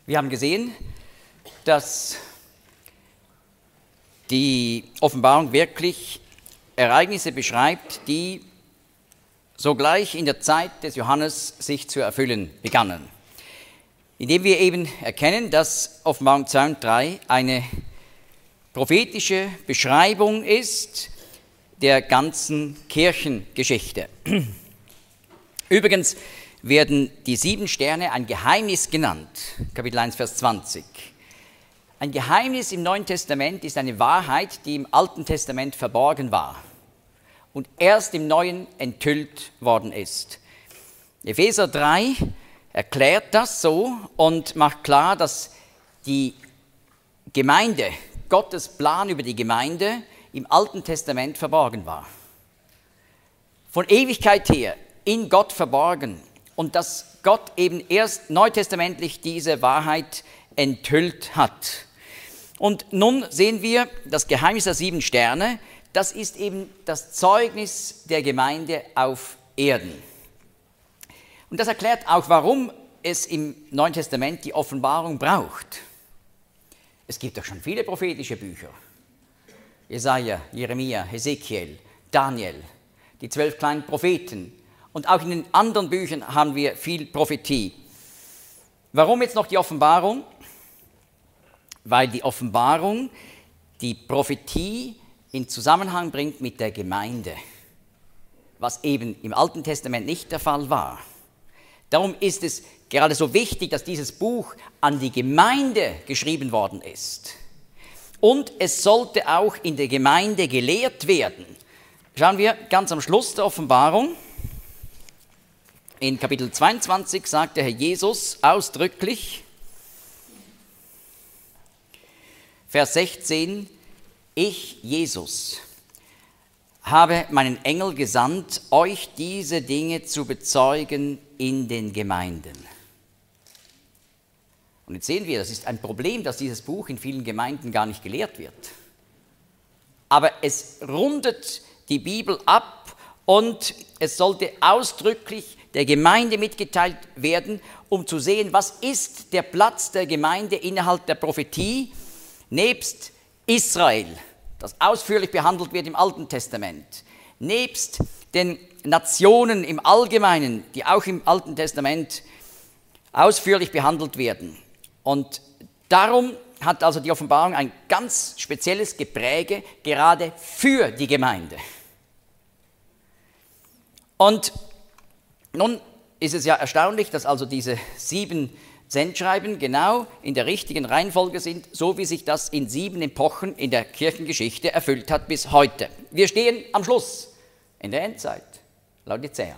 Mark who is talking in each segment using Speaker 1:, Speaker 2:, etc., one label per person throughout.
Speaker 1: Wir haben gesehen, dass die Offenbarung wirklich Ereignisse beschreibt, die sogleich in der Zeit des Johannes sich zu erfüllen begannen. Indem wir eben erkennen, dass Offenbarung 2 und 3 eine prophetische Beschreibung ist der ganzen Kirchengeschichte. Übrigens werden die 7 Sterne ein Geheimnis genannt, Kapitel 1, Vers 20. Ein Geheimnis im Neuen Testament ist eine Wahrheit, die im Alten Testament verborgen war und erst im Neuen enthüllt worden ist. Epheser 3 erklärt das so und macht klar, dass die Gemeinde, Gottes Plan über die Gemeinde im Alten Testament verborgen war. Von Ewigkeit her in Gott verborgen und dass Gott eben erst neutestamentlich diese Wahrheit enthüllt hat. Und nun sehen wir das Geheimnis der 7 Sterne, das ist eben das Zeugnis der Gemeinde auf Erden. Und das erklärt auch, warum es im Neuen Testament die Offenbarung braucht. Es gibt doch schon viele prophetische Bücher. Jesaja, Jeremia, Hesekiel, Daniel, die 12 kleinen Propheten. Und auch in den anderen Büchern haben wir viel Prophetie. Warum jetzt noch die Offenbarung? Weil die Offenbarung die Prophetie in Zusammenhang bringt mit der Gemeinde, was eben im Alten Testament nicht der Fall war. Darum ist es gerade so wichtig, dass dieses Buch an die Gemeinde geschrieben worden ist. Und es sollte auch in der Gemeinde gelehrt werden. Schauen wir ganz am Schluss der Offenbarung. In Kapitel 22 sagt der Herr Jesus ausdrücklich, Vers 16, ich, Jesus, habe meinen Engel gesandt, euch diese Dinge zu bezeugen in den Gemeinden. Und jetzt sehen wir, das ist ein Problem, dass dieses Buch in vielen Gemeinden gar nicht gelehrt wird. Aber es rundet die Bibel ab und es sollte ausdrücklich der Gemeinde mitgeteilt werden, um zu sehen, was ist der Platz der Gemeinde innerhalb der Prophetie, nebst Israel, das ausführlich behandelt wird im Alten Testament, nebst den Nationen im Allgemeinen, die auch im Alten Testament ausführlich behandelt werden. Und darum hat also die Offenbarung ein ganz spezielles Gepräge, gerade für die Gemeinde. Und nun ist es ja erstaunlich, dass also diese 7 Sendschreiben genau in der richtigen Reihenfolge sind, so wie sich das in 7 Epochen in der Kirchengeschichte erfüllt hat bis heute. Wir stehen am Schluss, in der Endzeit, Laodicea.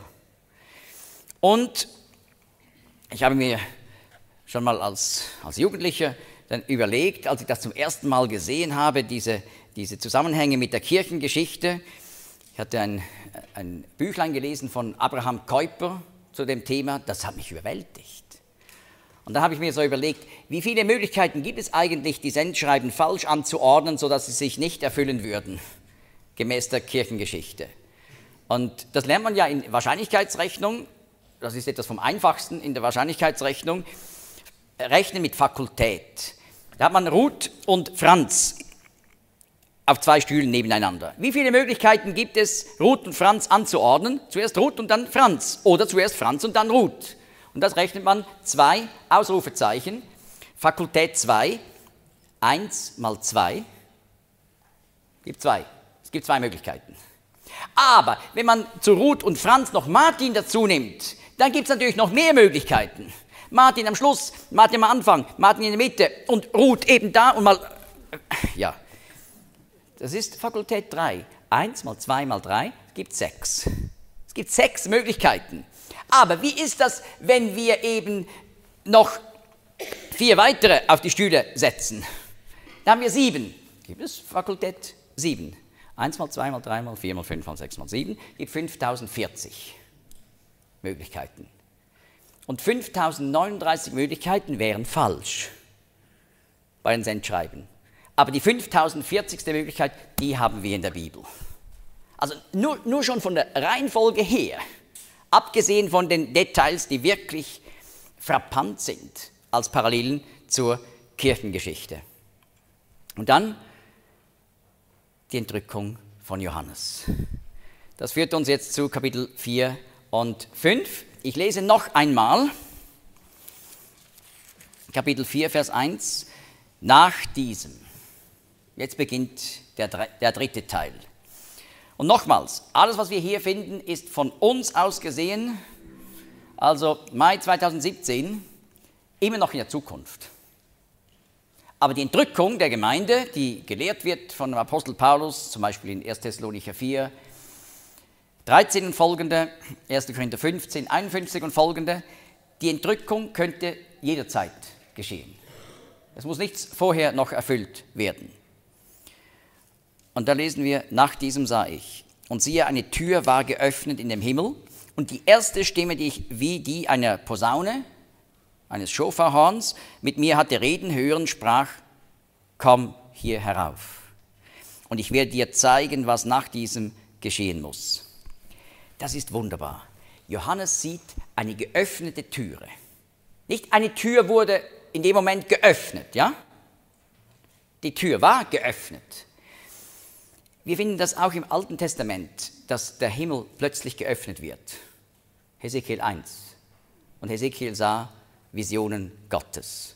Speaker 1: Und ich habe mir schon mal als Jugendlicher dann überlegt, als ich das zum ersten Mal gesehen habe, diese Zusammenhänge mit der Kirchengeschichte. Ich hatte ein Büchlein gelesen von Abraham Kuyper zu dem Thema, das hat mich überwältigt. Und da habe ich mir so überlegt, wie viele Möglichkeiten gibt es eigentlich, die Sendschreiben falsch anzuordnen, sodass sie sich nicht erfüllen würden, gemäß der Kirchengeschichte. Und das lernt man ja in Wahrscheinlichkeitsrechnung, das ist etwas vom Einfachsten in der Wahrscheinlichkeitsrechnung, Rechnen mit Fakultät. Da hat man Ruth und Franz auf 2 Stühlen nebeneinander. Wie viele Möglichkeiten gibt es, Ruth und Franz anzuordnen? Zuerst Ruth und dann Franz oder zuerst Franz und dann Ruth. Und das rechnet man 2 Ausrufezeichen, Fakultät 2, 1 mal 2, gibt 2. Es gibt 2 Möglichkeiten. Aber wenn man zu Ruth und Franz noch Martin dazu nimmt, dann gibt es natürlich noch mehr Möglichkeiten. Martin am Schluss, Martin am Anfang, Martin in der Mitte und Ruth eben da und mal, ja. Das ist Fakultät 3. 1 mal 2 mal 3 gibt 6. Es gibt 6 Möglichkeiten. Aber wie ist das, wenn wir eben noch 4 weitere auf die Stühle setzen? Da haben wir 7. Gibt es Fakultät 7. 1 mal 2 mal 3 mal 4 mal 5 mal 6 mal 7 gibt 5040 Möglichkeiten. Und 5039 Möglichkeiten wären falsch bei den Sendschreiben. Aber die 5040. Möglichkeit, die haben wir in der Bibel. Also nur schon von der Reihenfolge her, abgesehen von den Details, die wirklich frappant sind als Parallelen zur Kirchengeschichte. Und dann die Entrückung von Johannes. Das führt uns jetzt zu Kapitel 4 und 5. Ich lese noch einmal Kapitel 4, Vers 1. Nach diesem. Jetzt beginnt der dritte Teil. Und nochmals, alles, was wir hier finden, ist von uns aus gesehen, also Mai 2017, immer noch in der Zukunft. Aber die Entrückung der Gemeinde, die gelehrt wird von dem Apostel Paulus, zum Beispiel in 1. Thessalonicher 4, 13 und folgende, 1. Korinther 15, 51 und folgende, die Entrückung könnte jederzeit geschehen. Es muss nichts vorher noch erfüllt werden. Und da lesen wir, nach diesem sah ich, und siehe, eine Tür war geöffnet in dem Himmel, und die erste Stimme, die ich wie die einer Posaune, eines Schofarhorns, mit mir hatte reden hören, sprach, komm hier herauf, und ich werde dir zeigen, was nach diesem geschehen muss. Das ist wunderbar. Johannes sieht eine geöffnete Türe. Nicht eine Tür wurde in dem Moment geöffnet, ja? Die Tür war geöffnet. Wir finden das auch im Alten Testament, dass der Himmel plötzlich geöffnet wird. Hesekiel 1. Und Hesekiel sah Visionen Gottes.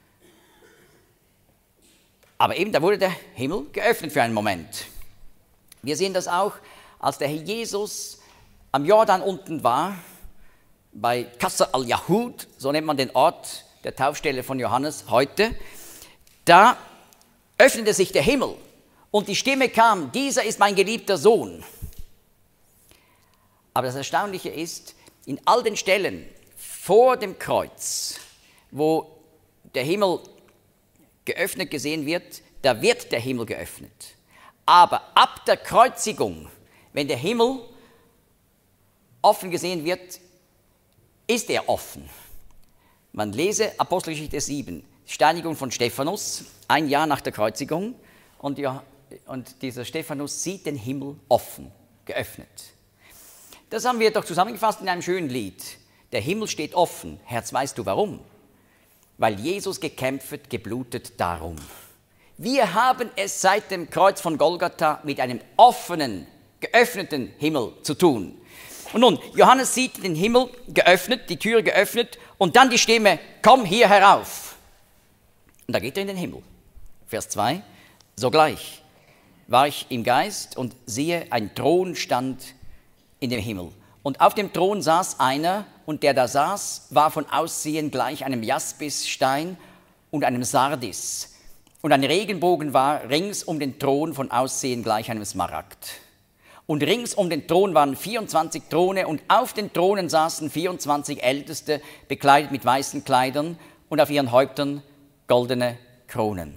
Speaker 1: Aber eben, da wurde der Himmel geöffnet für einen Moment. Wir sehen das auch, als der Herr Jesus am Jordan unten war, bei Qasr al-Yahud, so nennt man den Ort der Taufstelle von Johannes heute, da öffnete sich der Himmel und die Stimme kam, dieser ist mein geliebter Sohn. Aber das Erstaunliche ist, in all den Stellen vor dem Kreuz, wo der Himmel geöffnet gesehen wird, da wird der Himmel geöffnet. Aber ab der Kreuzigung, wenn der Himmel offen gesehen wird, ist er offen. Man lese Apostelgeschichte 7, Steinigung von Stephanus, ein Jahr nach der Kreuzigung, und dieser Stephanus sieht den Himmel offen, geöffnet. Das haben wir doch zusammengefasst in einem schönen Lied. Der Himmel steht offen. Herz, weißt du warum? Weil Jesus gekämpft, geblutet darum. Wir haben es seit dem Kreuz von Golgatha mit einem offenen, geöffneten Himmel zu tun. Und nun, Johannes sieht den Himmel geöffnet, die Tür geöffnet und dann die Stimme, komm hier herauf. Und da geht er in den Himmel. Vers 2, sogleich war ich im Geist und siehe, ein Thron stand in dem Himmel. Und auf dem Thron saß einer, und der da saß, war von Aussehen gleich einem Jaspisstein und einem Sardis. Und ein Regenbogen war rings um den Thron von Aussehen gleich einem Smaragd. Und rings um den Thron waren 24 Throne, und auf den Thronen saßen 24 Älteste, bekleidet mit weißen Kleidern, und auf ihren Häuptern goldene Kronen.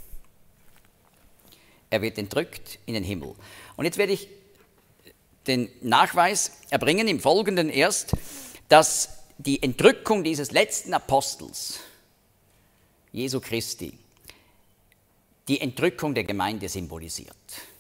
Speaker 1: Er wird entrückt in den Himmel. Und jetzt werde ich den Nachweis erbringen, im Folgenden erst, dass die Entrückung dieses letzten Apostels, Jesu Christi, die Entrückung der Gemeinde symbolisiert.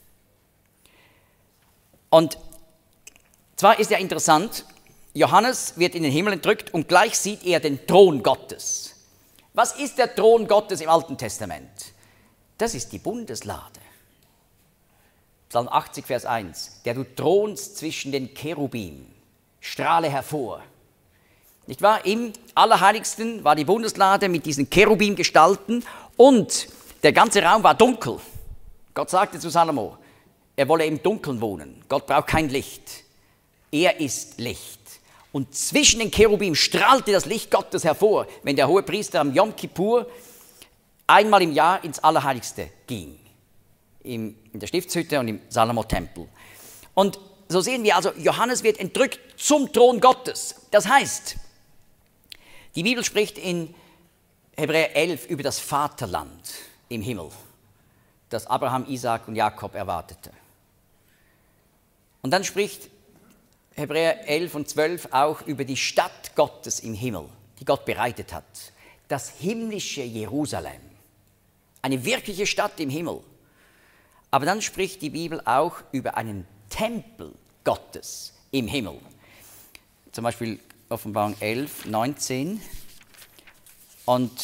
Speaker 1: Und zwar ist ja interessant, Johannes wird in den Himmel entrückt und gleich sieht er den Thron Gottes. Was ist der Thron Gottes im Alten Testament? Das ist die Bundeslade. Psalm 80, Vers 1. Der du thronst zwischen den Cherubim, strahle hervor. Nicht wahr? Im Allerheiligsten war die Bundeslade mit diesen Cherubim-Gestalten und der ganze Raum war dunkel. Gott sagte zu Salomo, er wolle im Dunkeln wohnen. Gott braucht kein Licht. Er ist Licht. Und zwischen den Cherubim strahlte das Licht Gottes hervor, wenn der Hohepriester am Yom Kippur einmal im Jahr ins Allerheiligste ging. In der Stiftshütte und im Salomo-Tempel. Und so sehen wir also, Johannes wird entrückt zum Thron Gottes. Das heißt, die Bibel spricht in Hebräer 11 über das Vaterland im Himmel, das Abraham, Isaak und Jakob erwartete. Und dann spricht Hebräer 11 und 12 auch über die Stadt Gottes im Himmel, die Gott bereitet hat. Das himmlische Jerusalem, eine wirkliche Stadt im Himmel. Aber dann spricht die Bibel auch über einen Tempel Gottes im Himmel. Zum Beispiel Offenbarung 11, 19. Und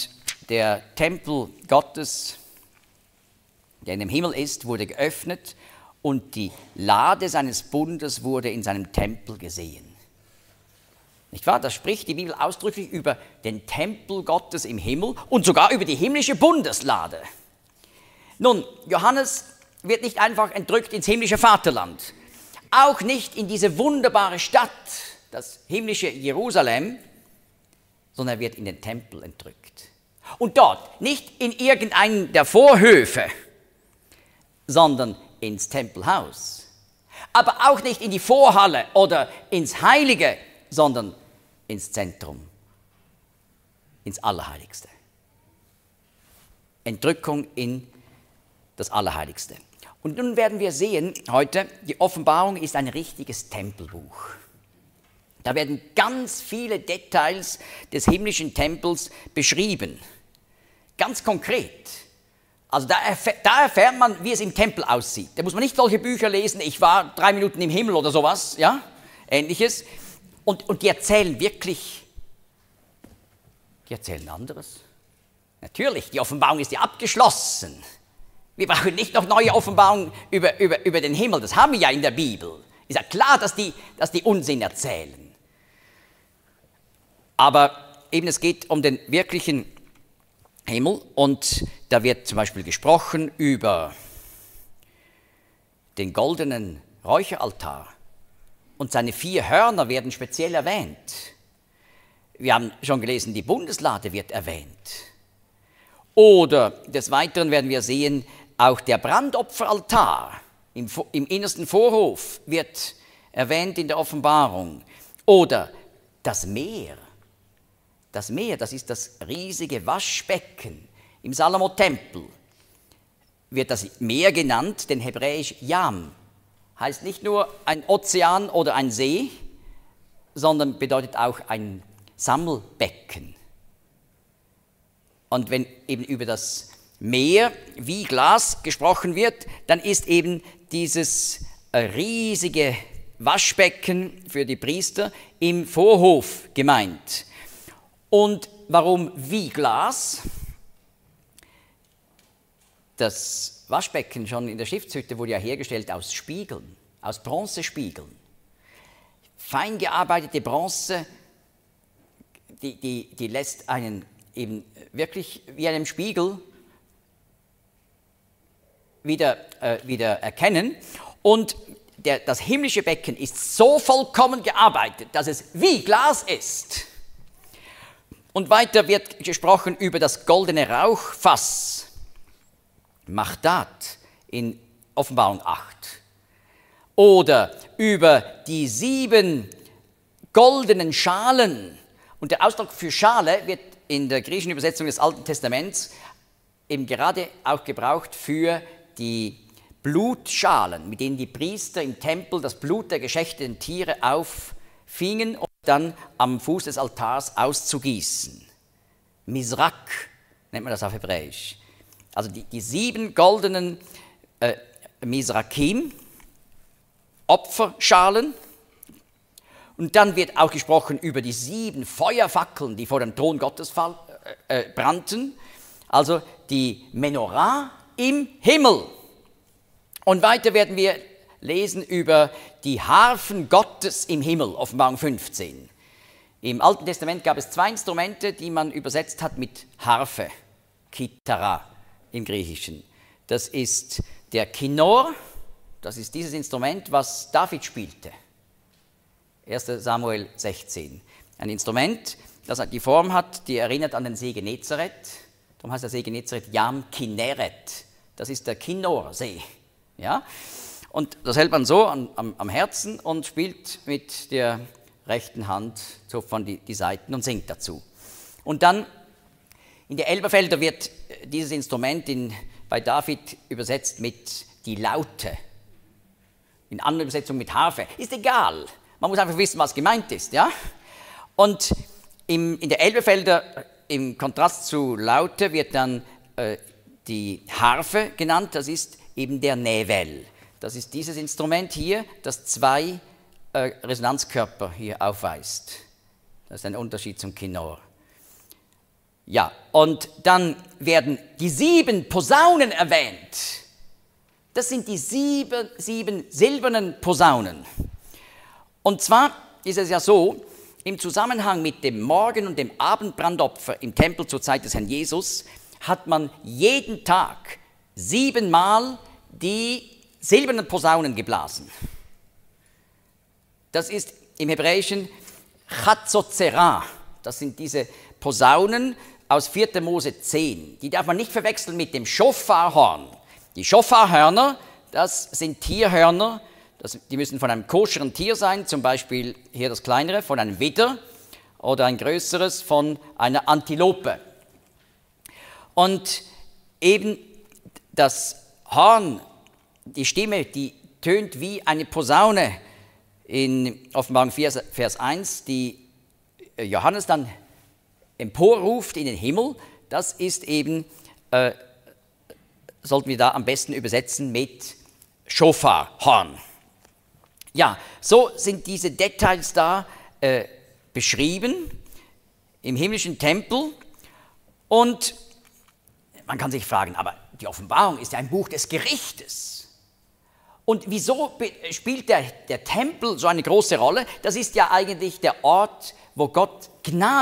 Speaker 1: der Tempel Gottes, der in dem Himmel ist, wurde geöffnet und die Lade seines Bundes wurde in seinem Tempel gesehen. Nicht wahr? Das spricht die Bibel ausdrücklich über den Tempel Gottes im Himmel und sogar über die himmlische Bundeslade. Nun, Johannes wird nicht einfach entrückt ins himmlische Vaterland, auch nicht in diese wunderbare Stadt, das himmlische Jerusalem, sondern er wird in den Tempel entrückt. Und dort, nicht in irgendeinen der Vorhöfe, sondern ins Tempelhaus. Aber auch nicht in die Vorhalle oder ins Heilige, sondern ins Zentrum, ins Allerheiligste. Entrückung in das Allerheiligste. Und nun werden wir sehen heute, die Offenbarung ist ein richtiges Tempelbuch. Da werden ganz viele Details des himmlischen Tempels beschrieben, ganz konkret. Also da erfährt man, wie es im Tempel aussieht. Da muss man nicht solche Bücher lesen, ich war 3 Minuten im Himmel oder sowas, ja, Ähnliches. Und die erzählen wirklich, die erzählen anderes. Natürlich, die Offenbarung ist ja abgeschlossen. Wir brauchen nicht noch neue Offenbarungen über den Himmel, das haben wir ja in der Bibel. Ist ja klar, dass die Unsinn erzählen. Aber eben es geht um den wirklichen Himmel und da wird zum Beispiel gesprochen über den goldenen Räucheraltar und seine 4 Hörner werden speziell erwähnt. Wir haben schon gelesen, die Bundeslade wird erwähnt. Oder des Weiteren werden wir sehen, auch der Brandopferaltar im innersten Vorhof wird erwähnt in der Offenbarung. Oder das Meer. Das Meer, das ist das riesige Waschbecken im Salomo-Tempel. Wird das Meer genannt, denn hebräisch Yam. Heißt nicht nur ein Ozean oder ein See, sondern bedeutet auch ein Sammelbecken. Und wenn eben über das Meer wie Glas gesprochen wird, dann ist eben dieses riesige Waschbecken für die Priester im Vorhof gemeint. Und warum wie Glas? Das Waschbecken schon in der Stiftshütte wurde ja hergestellt aus Spiegeln, aus Bronzespiegeln. Fein gearbeitete Bronze, die lässt einen eben wirklich wie einem Spiegel wieder erkennen. Und das himmlische Becken ist so vollkommen gearbeitet, dass es wie Glas ist. Und weiter wird gesprochen über das goldene Rauchfass, Machdad in Offenbarung 8. Oder über die 7 goldenen Schalen. Und der Ausdruck für Schale wird in der griechischen Übersetzung des Alten Testaments eben gerade auch gebraucht für die Blutschalen, mit denen die Priester im Tempel das Blut der geschächteten Tiere auffingen, um dann am Fuß des Altars auszugießen. Misrak nennt man das auf Hebräisch. Also die 7 goldenen Misrakim, Opferschalen. Und dann wird auch gesprochen über die 7 Feuerfackeln, die vor dem Thron Gottes brannten. Also die Menorah im Himmel. Und weiter werden wir lesen über die Harfen Gottes im Himmel, Offenbarung 15. Im Alten Testament gab es 2 Instrumente, die man übersetzt hat mit Harfe, Kitara im Griechischen. Das ist der Kinnor, das ist dieses Instrument, was David spielte. 1. Samuel 16. Ein Instrument, das die Form hat, die erinnert an den See Genezareth. Darum heißt der See Genezareth Yam Kinneret. Das ist der Kinnorsee. Ja? Und das hält man so am Herzen und spielt mit der rechten Hand so von die Saiten und singt dazu. Und dann in der Elberfelder wird dieses Instrument bei David übersetzt mit die Laute. In anderen Übersetzungen mit Harfe. Ist egal. Man muss einfach wissen, was gemeint ist. Ja? Und in der Elberfelder, im Kontrast zu Laute, wird dann die Harfe genannt. Das ist eben der Nevel. Das ist dieses Instrument hier, das 2 Resonanzkörper hier aufweist. Das ist ein Unterschied zum Kinnor. Ja, und dann werden die 7 Posaunen erwähnt. Das sind die 7 silbernen Posaunen. Und zwar ist es ja so, im Zusammenhang mit dem Morgen- und dem Abendbrandopfer im Tempel zur Zeit des Herrn Jesus hat man jeden Tag 7-mal die silbernen Posaunen geblasen. Das ist im Hebräischen Chatzozerah. Das sind diese Posaunen aus 4. Mose 10. Die darf man nicht verwechseln mit dem Schofarhorn. Die Schofarhörner, das sind Tierhörner, die müssen von einem koscheren Tier sein, zum Beispiel hier das kleinere von einem Widder oder ein größeres von einer Antilope. Und eben das Horn, die Stimme, die tönt wie eine Posaune in Offenbarung 4, Vers 1, die Johannes dann emporruft in den Himmel. Das ist eben, sollten wir da am besten übersetzen mit Schofarhorn. Ja, so sind diese Details da beschrieben im himmlischen Tempel. Und man kann sich fragen, aber die Offenbarung ist ja ein Buch des Gerichtes. Und wieso spielt der Tempel so eine große Rolle? Das ist ja eigentlich der Ort, wo Gott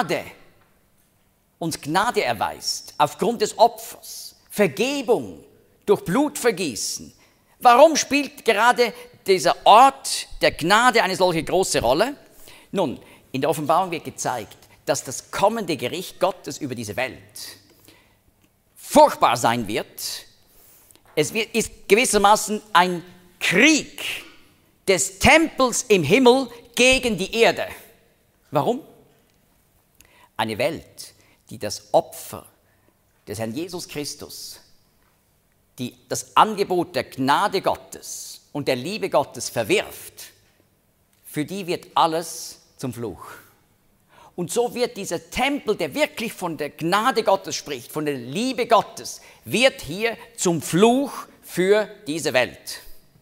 Speaker 1: uns Gnade erweist, aufgrund des Opfers, Vergebung durch Blutvergießen. Warum spielt gerade dieser Ort der Gnade eine solche große Rolle? Nun, in der Offenbarung wird gezeigt, dass das kommende Gericht Gottes über diese Welt furchtbar sein wird. Es ist gewissermaßen ein Krieg des Tempels im Himmel gegen die Erde. Warum? Eine Welt, die das Opfer des Herrn Jesus Christus, die das Angebot der Gnade Gottes und der Liebe Gottes verwirft, für die wird alles zum Fluch. Und so wird dieser Tempel, der wirklich von der Gnade Gottes spricht, von der Liebe Gottes, wird hier zum Fluch für diese Welt.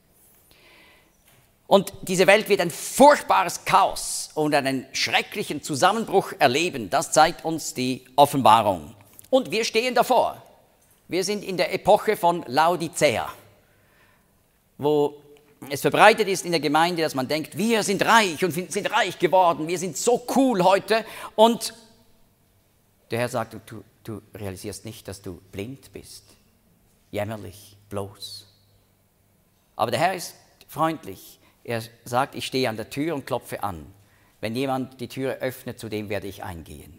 Speaker 1: Und diese Welt wird ein furchtbares Chaos und einen schrecklichen Zusammenbruch erleben. Das zeigt uns die Offenbarung. Und wir stehen davor. Wir sind in der Epoche von Laodicea, wo es verbreitet ist in der Gemeinde, dass man denkt, wir sind reich und sind reich geworden, wir sind so cool heute. Und der Herr sagt, du realisierst nicht, dass du blind bist. Jämmerlich, bloß. Aber der Herr ist freundlich. Er sagt, ich stehe an der Tür und klopfe an. Wenn jemand die Türe öffnet, zu dem werde ich eingehen.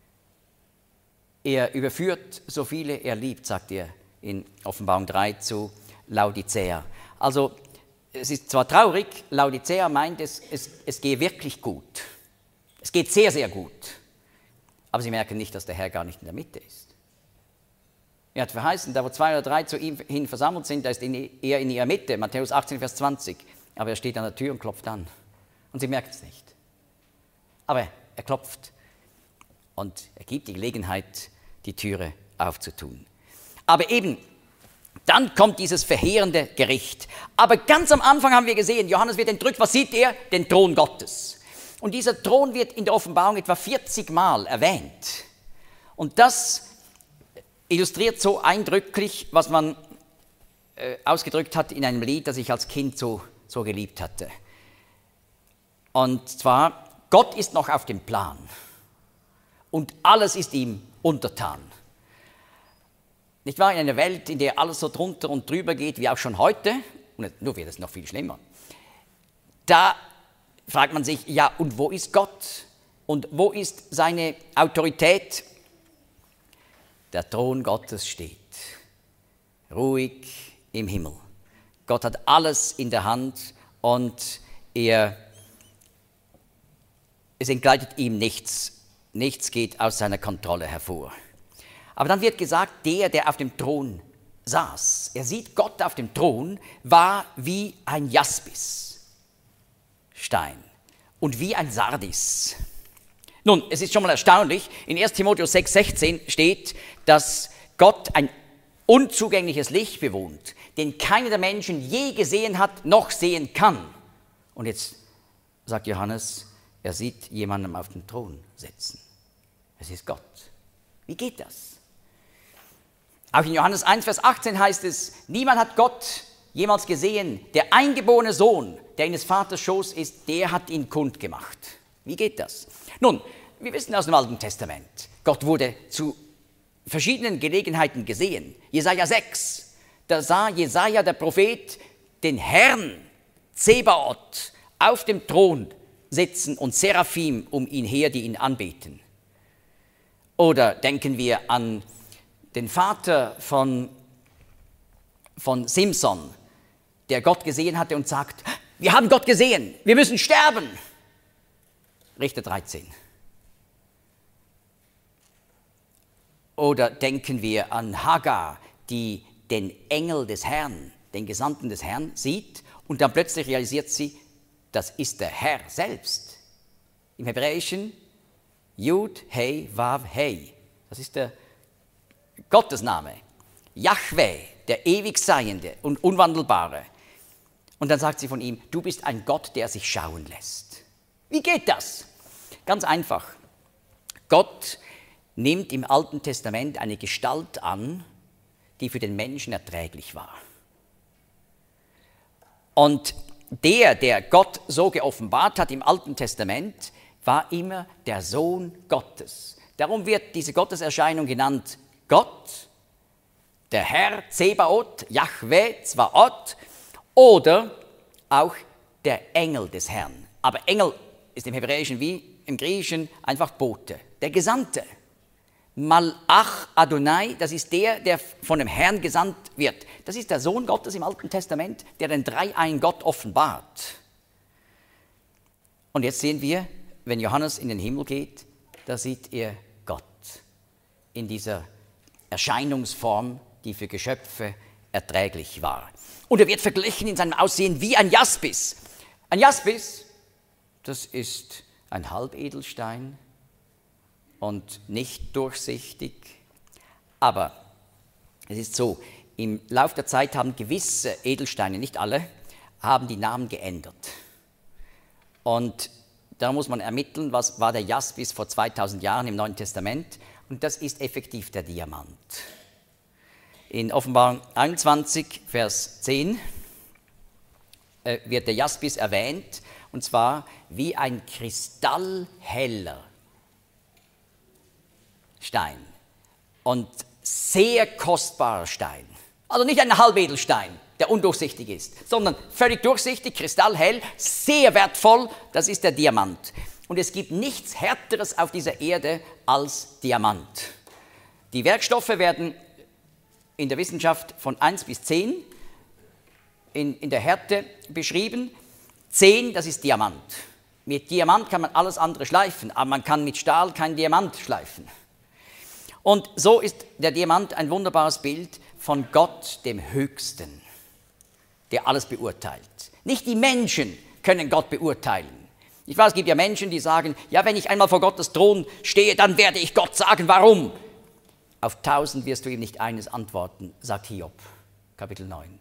Speaker 1: Er überführt so viele er liebt, sagt er in Offenbarung 3 zu Laodicea. Also es ist zwar traurig, Laodicea meint, es gehe wirklich gut. Es geht sehr, sehr gut. Aber sie merken nicht, dass der Herr gar nicht in der Mitte ist. Er hat verheißen, da wo 2 oder 3 zu ihm hin versammelt sind, da ist er in ihrer Mitte, Matthäus 18, Vers 20. Aber er steht an der Tür und klopft an. Und sie merken es nicht. Aber er klopft und er gibt die Gelegenheit, die Türe aufzutun. Aber eben, dann kommt dieses verheerende Gericht. Aber ganz am Anfang haben wir gesehen, Johannes wird entrückt. Was sieht er? Den Thron Gottes. Und dieser Thron wird in der Offenbarung etwa 40 Mal erwähnt. Und das illustriert so eindrücklich, was man ausgedrückt hat in einem Lied, das ich als Kind so geliebt hatte. Und zwar, Gott ist noch auf dem Plan und alles ist ihm untertan. Nicht wahr? In einer Welt, in der alles so drunter und drüber geht, wie auch schon heute, und nur wird es noch viel schlimmer, da fragt man sich, ja, und wo ist Gott? Und wo ist seine Autorität? Der Thron Gottes steht, ruhig im Himmel. Gott hat alles in der Hand und es entgleitet ihm nichts. Nichts geht aus seiner Kontrolle hervor. Aber dann wird gesagt, der auf dem Thron saß, er sieht Gott auf dem Thron, war wie ein Jaspisstein und wie ein Sardis. Nun, es ist schon mal erstaunlich, in 1 Timotheus 6,16 steht, dass Gott ein unzugängliches Licht bewohnt, den keiner der Menschen je gesehen hat, noch sehen kann. Und jetzt sagt Johannes, er sieht jemanden auf dem Thron sitzen. Es ist Gott. Wie geht das? Auch in Johannes 1, Vers 18 heißt es, niemand hat Gott jemals gesehen. Der eingeborene Sohn, der in des Vaters Schoß ist, der hat ihn kundgemacht. Wie geht das? Nun, wir wissen aus dem Alten Testament, Gott wurde zu verschiedenen Gelegenheiten gesehen. Jesaja 6, da sah Jesaja, der Prophet, den Herrn Zebaoth auf dem Thron sitzen und Seraphim um ihn her, die ihn anbeten. Oder denken wir an den Vater von Simson, der Gott gesehen hatte und sagt, wir haben Gott gesehen, wir müssen sterben. Richter 13. Oder denken wir an Hagar, die den Engel des Herrn, den Gesandten des Herrn sieht und dann plötzlich realisiert sie, das ist der Herr selbst. Im Hebräischen Yud, Hei, Vav, Hei. Das ist der Gottesname. Jahwe, der ewig Seiende und Unwandelbare. Und dann sagt sie von ihm, du bist ein Gott, der sich schauen lässt. Wie geht das? Ganz einfach. Gott nimmt im Alten Testament eine Gestalt an, die für den Menschen erträglich war. Und der Gott so geoffenbart hat im Alten Testament, war immer der Sohn Gottes. Darum wird diese Gotteserscheinung genannt Gott, der Herr Zebaoth, Jahwe, Zvaot, oder auch der Engel des Herrn. Aber Engel ist im Hebräischen wie im Griechischen einfach Bote, der Gesandte. Malach Adonai, das ist der von dem Herrn gesandt wird. Das ist der Sohn Gottes im Alten Testament, der den dreieinen Gott offenbart. Und jetzt sehen wir, wenn Johannes in den Himmel geht, da sieht er Gott in dieser Erscheinungsform, die für Geschöpfe erträglich war. Und er wird verglichen in seinem Aussehen wie ein Jaspis. Ein Jaspis, das ist ein Halbedelstein und nicht durchsichtig. Aber es ist so, im Laufe der Zeit haben gewisse Edelsteine, nicht alle, haben die Namen geändert. Und da muss man ermitteln, was war der Jaspis vor 2000 Jahren im Neuen Testament. Und das ist effektiv der Diamant. In Offenbarung 21, Vers 10 wird der Jaspis erwähnt, und zwar wie ein kristallheller Stein und sehr kostbarer Stein. Also nicht ein Halbedelstein, der undurchsichtig ist, sondern völlig durchsichtig, kristallhell, sehr wertvoll, das ist der Diamant. Und es gibt nichts Härteres auf dieser Erde als Diamant. Die Werkstoffe werden in der Wissenschaft von 1 bis 10 in der Härte beschrieben. 10, das ist Diamant. Mit Diamant kann man alles andere schleifen, aber man kann mit Stahl kein Diamant schleifen. Und so ist der Diamant ein wunderbares Bild von Gott, dem Höchsten, der alles beurteilt. Nicht die Menschen können Gott beurteilen. Ich weiß, es gibt ja Menschen, die sagen, ja, wenn ich einmal vor Gottes Thron stehe, dann werde ich Gott sagen, warum. Auf 1000 wirst du ihm nicht eines antworten, sagt Hiob, Kapitel 9.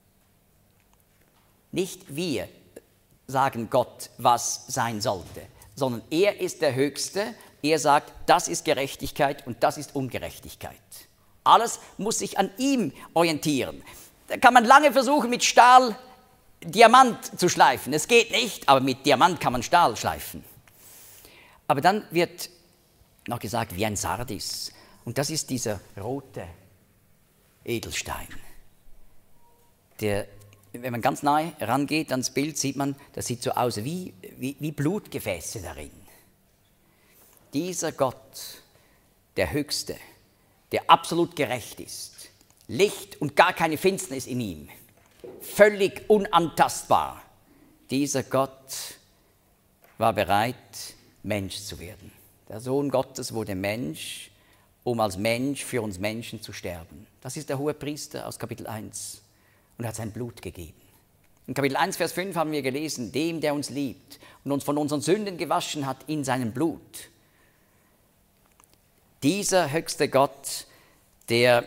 Speaker 1: Nicht wir sagen Gott, was sein sollte, sondern er ist der Höchste. Er sagt, das ist Gerechtigkeit und das ist Ungerechtigkeit. Alles muss sich an ihm orientieren. Da kann man lange versuchen, mit Stahl Diamant zu schleifen. Es geht nicht, aber mit Diamant kann man Stahl schleifen. Aber dann wird noch gesagt, wie ein Sardis. Und das ist dieser rote Edelstein. Wenn man ganz nahe rangeht ans Bild, sieht man, das sieht so aus wie Blutgefäße darin. Dieser Gott, der Höchste, der absolut gerecht ist, Licht und gar keine Finsternis in ihm, völlig unantastbar. Dieser Gott war bereit, Mensch zu werden. Der Sohn Gottes wurde Mensch, um als Mensch für uns Menschen zu sterben. Das ist der Hohepriester aus Kapitel 1 und er hat sein Blut gegeben. In Kapitel 1, Vers 5 haben wir gelesen, dem, der uns liebt und uns von unseren Sünden gewaschen hat in seinem Blut. Dieser höchste Gott, der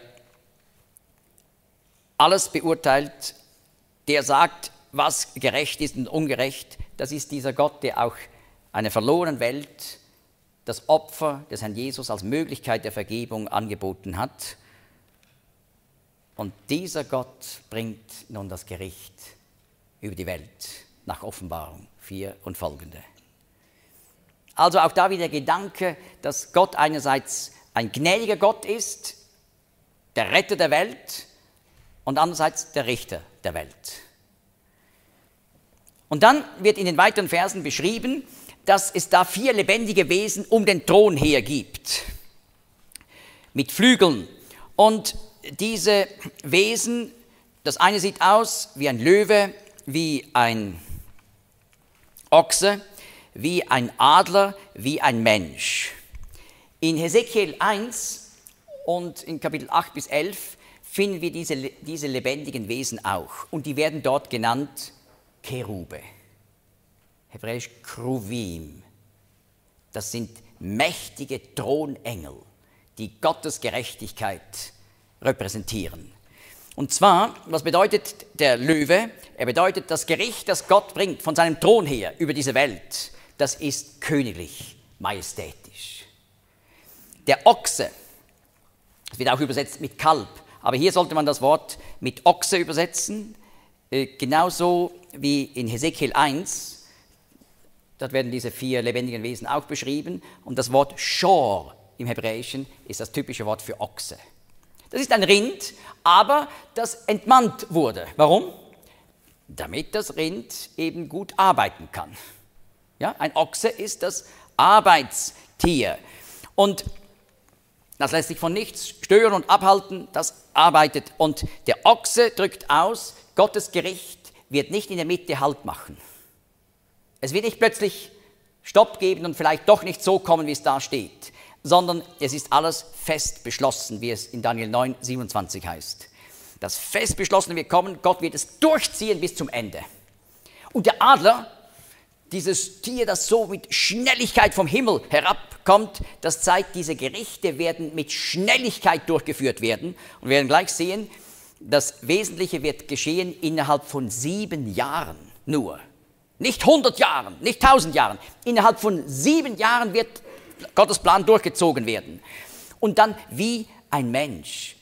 Speaker 1: alles beurteilt, der sagt, was gerecht ist und ungerecht, das ist dieser Gott, der auch einer verlorenen Welt das Opfer des Herrn Jesus als Möglichkeit der Vergebung angeboten hat. Und dieser Gott bringt nun das Gericht über die Welt nach Offenbarung 4 und folgende. Also auch da wieder der Gedanke, dass Gott einerseits ein gnädiger Gott ist, der Retter der Welt, und andererseits der Richter der Welt. Und dann wird in den weiteren Versen beschrieben, dass es da 4 lebendige Wesen um den Thron her gibt, mit Flügeln. Und diese Wesen, das eine sieht aus wie ein Löwe, wie ein Ochse, wie ein Adler, wie ein Mensch. In Hesekiel 1 und in Kapitel 8 bis 11 finden wir diese lebendigen Wesen auch. Und die werden dort genannt Cherube, hebräisch Kruvim. Das sind mächtige Thronengel, die Gottes Gerechtigkeit repräsentieren. Und zwar, was bedeutet der Löwe? Er bedeutet, das Gericht, das Gott bringt von seinem Thron her über diese Welt, das ist königlich, majestätisch. Der Ochse, das wird auch übersetzt mit Kalb, aber hier sollte man das Wort mit Ochse übersetzen, genauso wie in Hesekiel 1, dort werden diese 4 lebendigen Wesen auch beschrieben, und das Wort Shor im Hebräischen ist das typische Wort für Ochse. Das ist ein Rind, aber das entmannt wurde. Warum? Damit das Rind eben gut arbeiten kann. Ja, ein Ochse ist das Arbeitstier. Und das lässt sich von nichts stören und abhalten, das arbeitet. Und der Ochse drückt aus, Gottes Gericht wird nicht in der Mitte Halt machen. Es wird nicht plötzlich Stopp geben und vielleicht doch nicht so kommen, wie es da steht, sondern es ist alles fest beschlossen, wie es in Daniel 9, 27 heißt. Das fest Beschlossene wird kommen, Gott wird es durchziehen bis zum Ende. Und der Adler, dieses Tier, das so mit Schnelligkeit vom Himmel herabkommt, das zeigt, diese Gerichte werden mit Schnelligkeit durchgeführt werden. Und wir werden gleich sehen, das Wesentliche wird geschehen innerhalb von 7 Jahren nur. Nicht 100 Jahren, nicht 1000 Jahren. Innerhalb von 7 Jahren wird Gottes Plan durchgezogen werden. Und dann wie ein Mensch.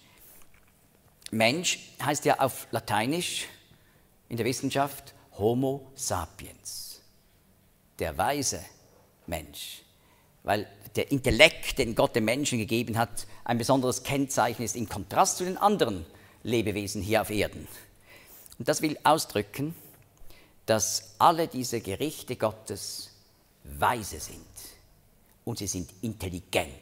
Speaker 1: Mensch heißt ja auf Lateinisch in der Wissenschaft Homo sapiens, der weise Mensch, weil der Intellekt, den Gott dem Menschen gegeben hat, ein besonderes Kennzeichen ist im Kontrast zu den anderen Lebewesen hier auf Erden. Und das will ausdrücken, dass alle diese Gerichte Gottes weise sind und sie sind intelligent,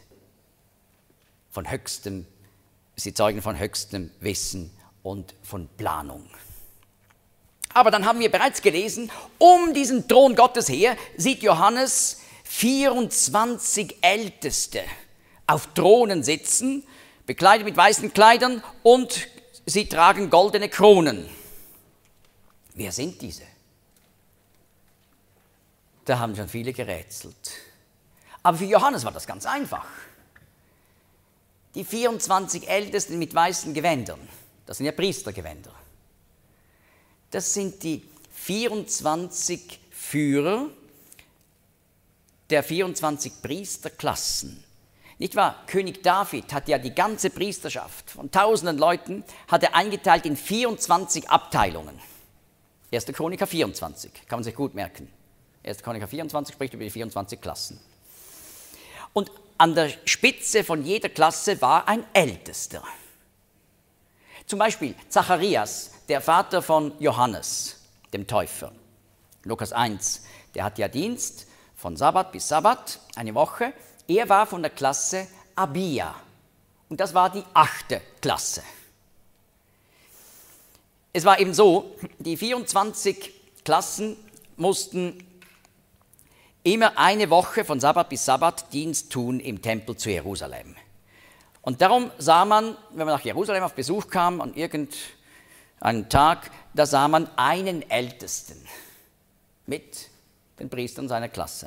Speaker 1: sie zeugen von höchstem Wissen und von Planung. Aber dann haben wir bereits gelesen, um diesen Thron Gottes her sieht Johannes 24 Älteste auf Thronen sitzen, bekleidet mit weißen Kleidern, und sie tragen goldene Kronen. Wer sind diese? Da haben schon viele gerätselt. Aber für Johannes war das ganz einfach. Die 24 Ältesten mit weißen Gewändern, das sind ja Priestergewänder, das sind die 24 Führer der 24 Priesterklassen. Nicht wahr? König David hat ja die ganze Priesterschaft von tausenden Leuten hat er eingeteilt in 24 Abteilungen. 1. Chroniker 24, kann man sich gut merken. 1. Chroniker 24 spricht über die 24 Klassen. Und an der Spitze von jeder Klasse war ein Ältester. Zum Beispiel Zacharias, der Vater von Johannes, dem Täufer. Lukas 1, der hat ja Dienst von Sabbat bis Sabbat, eine Woche. Er war von der Klasse Abia und das war die 8. Klasse. Es war eben so, die 24 Klassen mussten immer eine Woche von Sabbat bis Sabbat Dienst tun im Tempel zu Jerusalem. Und darum sah man, wenn man nach Jerusalem auf Besuch kam, an irgendeinem Tag, da sah man einen Ältesten mit den Priestern seiner Klasse.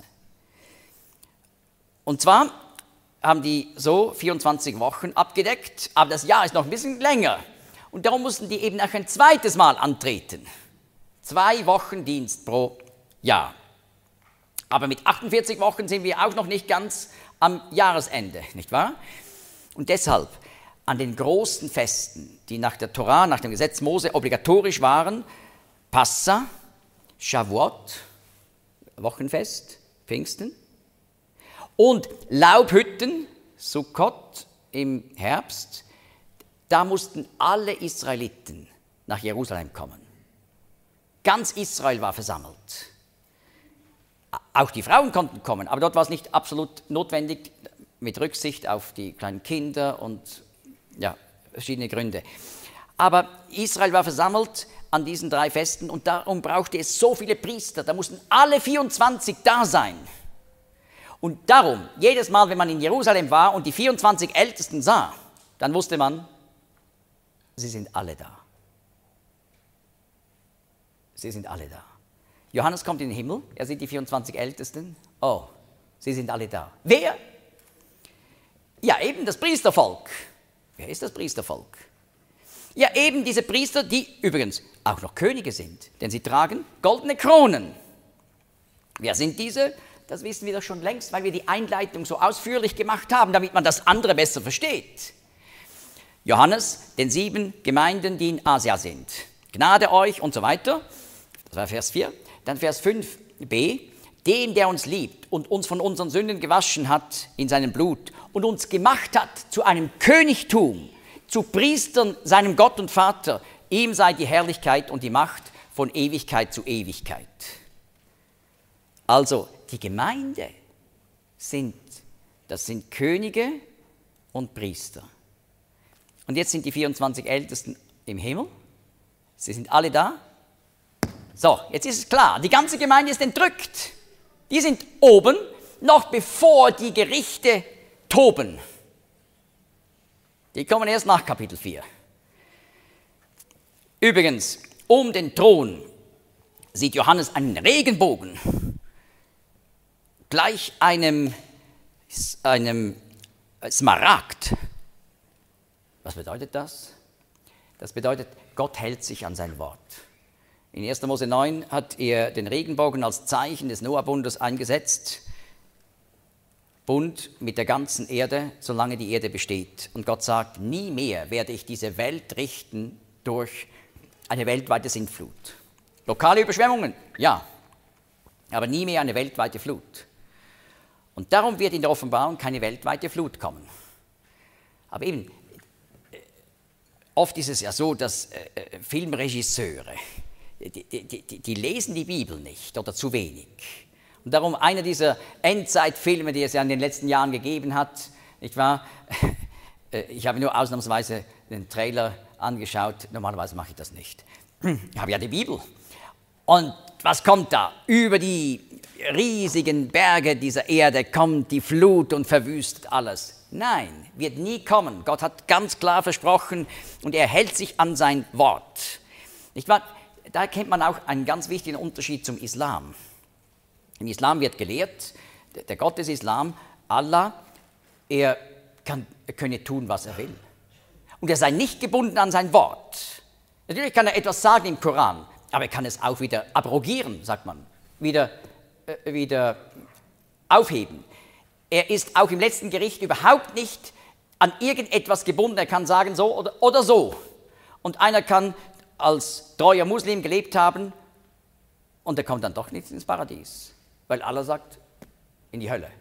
Speaker 1: Und zwar haben die so 24 Wochen abgedeckt, aber das Jahr ist noch ein bisschen länger. Und darum mussten die eben auch ein zweites Mal antreten. 2 Wochen Dienst pro Jahr. Aber mit 48 Wochen sind wir auch noch nicht ganz am Jahresende, nicht wahr? Und deshalb an den großen Festen, die nach der Torah, nach dem Gesetz Mose obligatorisch waren, Passa, Shavuot, Wochenfest, Pfingsten, und Laubhütten, Sukkot im Herbst, da mussten alle Israeliten nach Jerusalem kommen. Ganz Israel war versammelt. Auch die Frauen konnten kommen, aber dort war es nicht absolut notwendig, mit Rücksicht auf die kleinen Kinder und ja, verschiedene Gründe. Aber Israel war versammelt an diesen 3 Festen und darum brauchte es so viele Priester, da mussten alle 24 da sein. Und darum, jedes Mal, wenn man in Jerusalem war und die 24 Ältesten sah, dann wusste man, sie sind alle da. Sie sind alle da. Johannes kommt in den Himmel, er sieht die 24 Ältesten. Oh, sie sind alle da. Wer? Ja, eben das Priestervolk. Wer ist das Priestervolk? Ja, eben diese Priester, die übrigens auch noch Könige sind, denn sie tragen goldene Kronen. Wer sind diese? Das wissen wir doch schon längst, weil wir die Einleitung so ausführlich gemacht haben, damit man das andere besser versteht. Johannes, den 7 Gemeinden, die in Asia sind. Gnade euch und so weiter. Das war Vers 4. Dann Vers 5b. Dem, der uns liebt und uns von unseren Sünden gewaschen hat in seinem Blut und uns gemacht hat zu einem Königtum, zu Priestern seinem Gott und Vater, ihm sei die Herrlichkeit und die Macht von Ewigkeit zu Ewigkeit. Also die Gemeinde sind Könige und Priester. Und jetzt sind die 24 Ältesten im Himmel. Sie sind alle da. So, jetzt ist es klar, die ganze Gemeinde ist entrückt. Die sind oben, noch bevor die Gerichte toben. Die kommen erst nach Kapitel 4. Übrigens, um den Thron sieht Johannes einen Regenbogen, gleich einem Smaragd. Was bedeutet das? Das bedeutet, Gott hält sich an sein Wort. In 1. Mose 9 hat er den Regenbogen als Zeichen des Noah-Bundes eingesetzt. Bund mit der ganzen Erde, solange die Erde besteht. Und Gott sagt, nie mehr werde ich diese Welt richten durch eine weltweite Sintflut. Lokale Überschwemmungen, ja, aber nie mehr eine weltweite Flut. Und darum wird in der Offenbarung keine weltweite Flut kommen. Aber eben, oft ist es ja so, dass Filmregisseure, die lesen die Bibel nicht oder zu wenig. Und darum einer dieser Endzeitfilme, die es ja in den letzten Jahren gegeben hat, nicht wahr? Ich habe nur ausnahmsweise den Trailer angeschaut, normalerweise mache ich das nicht. Ich habe ja die Bibel. Und was kommt da? Über die riesigen Berge dieser Erde kommt die Flut und verwüstet alles. Nein, wird nie kommen. Gott hat ganz klar versprochen und er hält sich an sein Wort. Nicht wahr? Da erkennt man auch einen ganz wichtigen Unterschied zum Islam. Im Islam wird gelehrt, der Gott des Islam, Allah, er könne tun, was er will. Und er sei nicht gebunden an sein Wort. Natürlich kann er etwas sagen im Koran, aber er kann es auch wieder abrogieren, sagt man, wieder aufheben. Er ist auch im letzten Gericht überhaupt nicht an irgendetwas gebunden. Er kann sagen so oder so. Und einer kann als treuer Muslim gelebt haben und er kommt dann doch nicht ins Paradies, weil Allah sagt, in die Hölle.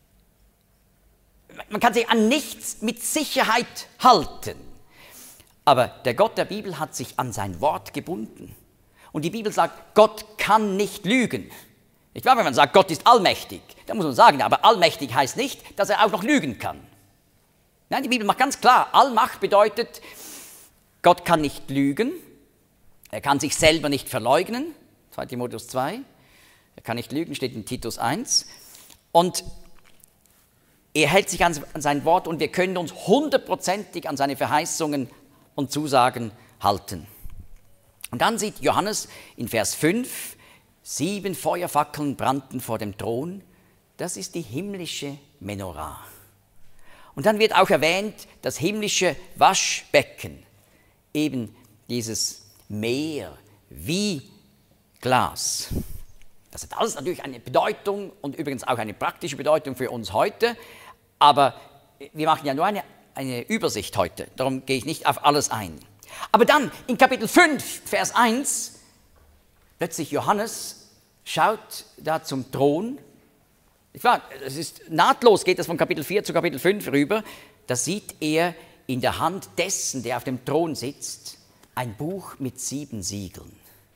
Speaker 1: Man kann sich an nichts mit Sicherheit halten. Aber der Gott der Bibel hat sich an sein Wort gebunden. Und die Bibel sagt, Gott kann nicht lügen. Nicht wahr? Wenn man sagt, Gott ist allmächtig, dann muss man sagen, aber allmächtig heißt nicht, dass er auch noch lügen kann. Nein, die Bibel macht ganz klar, Allmacht bedeutet, Gott kann nicht lügen, er kann sich selber nicht verleugnen, 2 Timotheus 2, er kann nicht lügen, steht in Titus 1. Und er hält sich an sein Wort und wir können uns 100%ig an seine Verheißungen und Zusagen halten. Und dann sieht Johannes in Vers 5, 7 Feuerfackeln brannten vor dem Thron. Das ist die himmlische Menorah. Und dann wird auch erwähnt, das himmlische Waschbecken, eben dieses Meer wie Glas. Das hat alles natürlich eine Bedeutung und übrigens auch eine praktische Bedeutung für uns heute, aber wir machen ja nur eine Übersicht heute, darum gehe ich nicht auf alles ein. Aber dann in Kapitel 5, Vers 1, plötzlich Johannes schaut da zum Thron. Es ist nahtlos, geht das von Kapitel 4 zu Kapitel 5 rüber. Da sieht er in der Hand dessen, der auf dem Thron sitzt, ein Buch mit 7 Siegeln.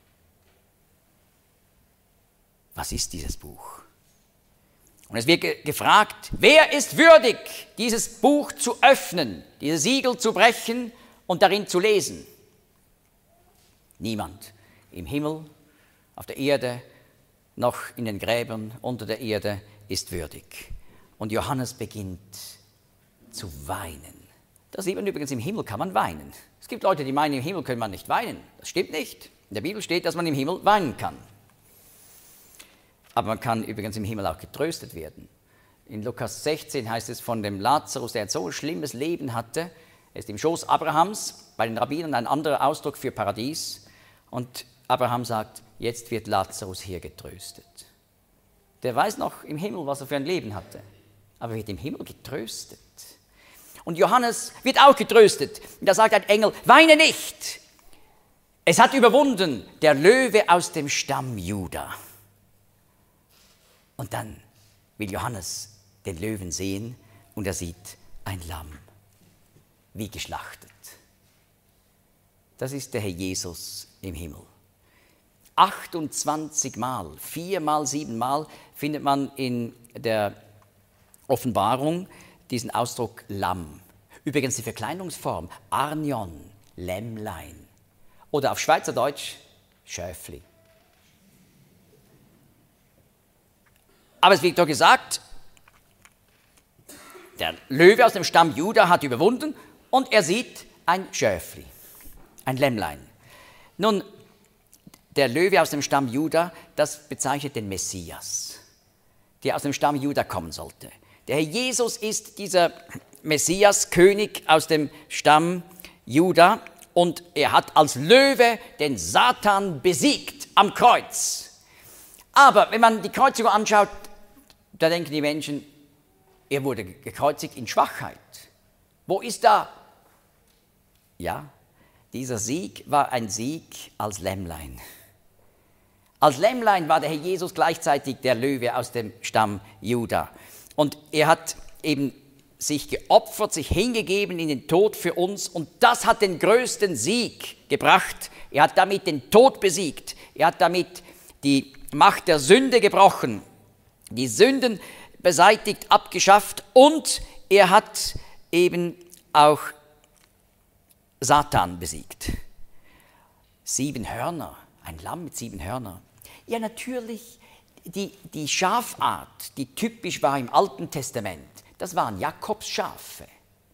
Speaker 1: Was ist dieses Buch? Und es wird gefragt, wer ist würdig, dieses Buch zu öffnen, diese Siegel zu brechen und darin zu lesen? Niemand. Im Himmel, auf der Erde, noch in den Gräbern, unter der Erde ist würdig. Und Johannes beginnt zu weinen. Da sieht man übrigens, im Himmel kann man weinen. Es gibt Leute, die meinen, im Himmel kann man nicht weinen. Das stimmt nicht. In der Bibel steht, dass man im Himmel weinen kann. Aber man kann übrigens im Himmel auch getröstet werden. In Lukas 16 heißt es von dem Lazarus, der ein so schlimmes Leben hatte. Er ist im Schoß Abrahams, bei den Rabbinern ein anderer Ausdruck für Paradies. Und Abraham sagt, jetzt wird Lazarus hier getröstet. Der weiß noch im Himmel, was er für ein Leben hatte, aber wird im Himmel getröstet. Und Johannes wird auch getröstet. Und da sagt ein Engel, weine nicht. Es hat überwunden der Löwe aus dem Stamm Juda. Und dann will Johannes den Löwen sehen und er sieht ein Lamm, wie geschlachtet. Das ist der Herr Jesus im Himmel. 28 Mal, 4 mal, 7 Mal findet man in der Offenbarung diesen Ausdruck Lamm. Übrigens die Verkleinerungsform Arnion, Lämmlein. Oder auf Schweizerdeutsch Schäfli. Aber es wird doch gesagt, der Löwe aus dem Stamm Juda hat überwunden und er sieht ein Schäfli, ein Lämmlein. Nun, der Löwe aus dem Stamm Juda, das bezeichnet den Messias, der aus dem Stamm Juda kommen sollte. Der Herr Jesus ist dieser Messias, König aus dem Stamm Juda und er hat als Löwe den Satan besiegt am Kreuz. Aber wenn man die Kreuzigung anschaut, da denken die Menschen, er wurde gekreuzigt in Schwachheit. Wo ist da? Ja, dieser Sieg war ein Sieg als Lämmlein. Als Lämmlein war der Herr Jesus gleichzeitig der Löwe aus dem Stamm Juda. Und er hat eben sich geopfert, sich hingegeben in den Tod für uns. Und das hat den größten Sieg gebracht. Er hat damit den Tod besiegt. Er hat damit die Macht der Sünde gebrochen, die Sünden beseitigt, abgeschafft. Und er hat eben auch Satan besiegt. 7 Hörner, ein Lamm mit 7 Hörnern. Ja, natürlich, die Schafart, die typisch war im Alten Testament, das waren Jakobsschafe.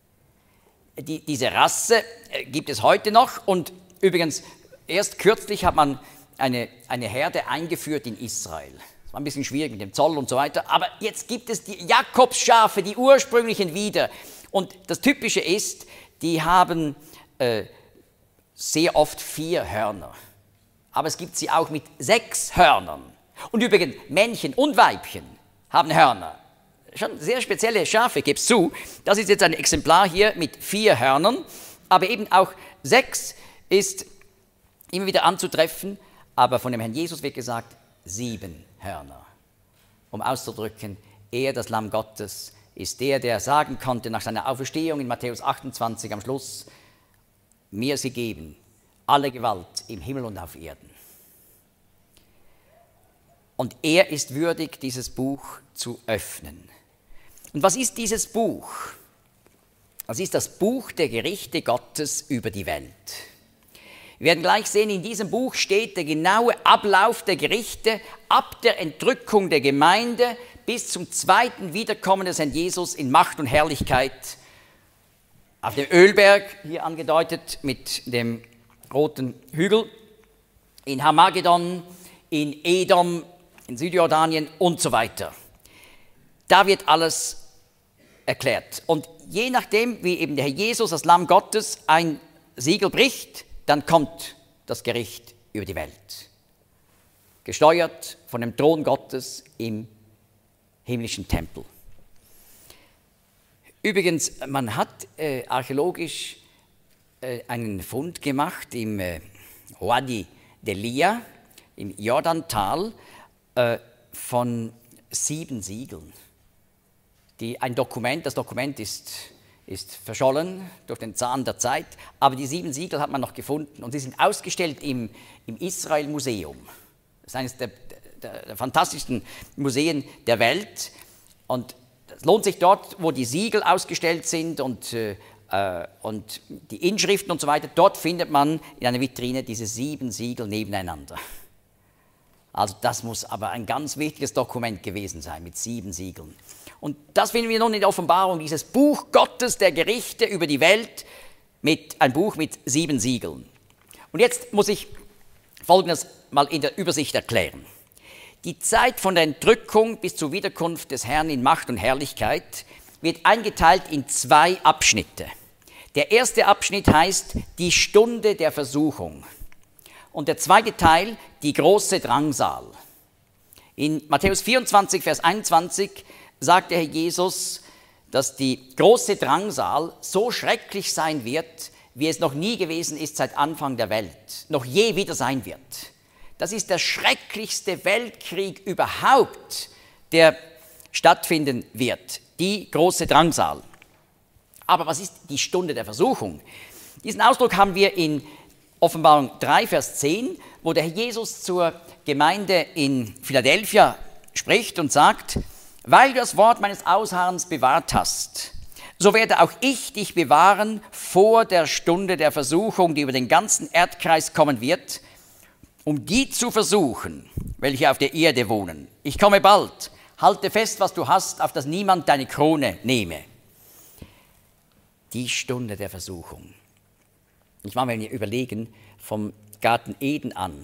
Speaker 1: Diese Rasse gibt es heute noch und übrigens, erst kürzlich hat man eine Herde eingeführt in Israel. Das war ein bisschen schwierig mit dem Zoll und so weiter, aber jetzt gibt es die Jakobsschafe, die ursprünglichen wieder. Und das Typische ist, die haben sehr oft 4 Hörner. Aber es gibt sie auch mit 6 Hörnern. Und übrigens, Männchen und Weibchen haben Hörner. Schon sehr spezielle Schafe, gib's zu. Das ist jetzt ein Exemplar hier mit 4 Hörnern, aber eben auch 6 ist immer wieder anzutreffen. Aber von dem Herrn Jesus wird gesagt, 7 Hörner. Um auszudrücken, er, das Lamm Gottes, ist der sagen konnte nach seiner Auferstehung in Matthäus 28 am Schluss, mir sie geben, alle Gewalt im Himmel und auf Erden. Und er ist würdig, dieses Buch zu öffnen. Und was ist dieses Buch? Das ist das Buch der Gerichte Gottes über die Welt. Wir werden gleich sehen, in diesem Buch steht der genaue Ablauf der Gerichte ab der Entrückung der Gemeinde bis zum zweiten Wiederkommen des Herrn Jesus in Macht und Herrlichkeit. Auf dem Ölberg, hier angedeutet mit dem roten Hügel, in Hamagedon, in Edom, in Südjordanien und so weiter. Da wird alles erklärt. Und je nachdem, wie eben der Herr Jesus, das Lamm Gottes, ein Siegel bricht, dann kommt das Gericht über die Welt. gesteuert von dem Thron Gottes im himmlischen Tempel. Übrigens, man hat archäologisch einen Fund gemacht im Wadi Delia, im Jordantal, von 7 Siegeln. Das Dokument ist verschollen durch den Zahn der Zeit, aber die 7 Siegel hat man noch gefunden und sie sind ausgestellt im Israel-Museum. Das ist eines der fantastischsten Museen der Welt und es lohnt sich dort, wo die Siegel ausgestellt sind und die Inschriften und so weiter, dort findet man in einer Vitrine diese 7 Siegel nebeneinander. Also das muss aber ein ganz wichtiges Dokument gewesen sein mit 7 Siegeln. Und das finden wir nun in der Offenbarung, dieses Buch Gottes der Gerichte über die Welt, ein Buch mit 7 Siegeln. Und jetzt muss ich Folgendes mal in der Übersicht erklären. Die Zeit von der Entrückung bis zur Wiederkunft des Herrn in Macht und Herrlichkeit wird eingeteilt in 2 Abschnitte. Der erste Abschnitt heißt die Stunde der Versuchung und der zweite Teil die große Drangsal. In Matthäus 24, Vers 21 sagt der Herr Jesus, dass die große Drangsal so schrecklich sein wird, wie es noch nie gewesen ist seit Anfang der Welt, noch je wieder sein wird. Das ist der schrecklichste Weltkrieg überhaupt, der stattfinden wird, die große Drangsal. Aber was ist die Stunde der Versuchung? Diesen Ausdruck haben wir in Offenbarung 3, Vers 10, wo der Herr Jesus zur Gemeinde in Philadelphia spricht und sagt, weil du das Wort meines Ausharrens bewahrt hast, so werde auch ich dich bewahren vor der Stunde der Versuchung, die über den ganzen Erdkreis kommen wird, um die zu versuchen, welche auf der Erde wohnen. Ich komme bald, halte fest, was du hast, auf dass niemand deine Krone nehme. Die Stunde der Versuchung. Ich meine, wenn wir überlegen, vom Garten Eden an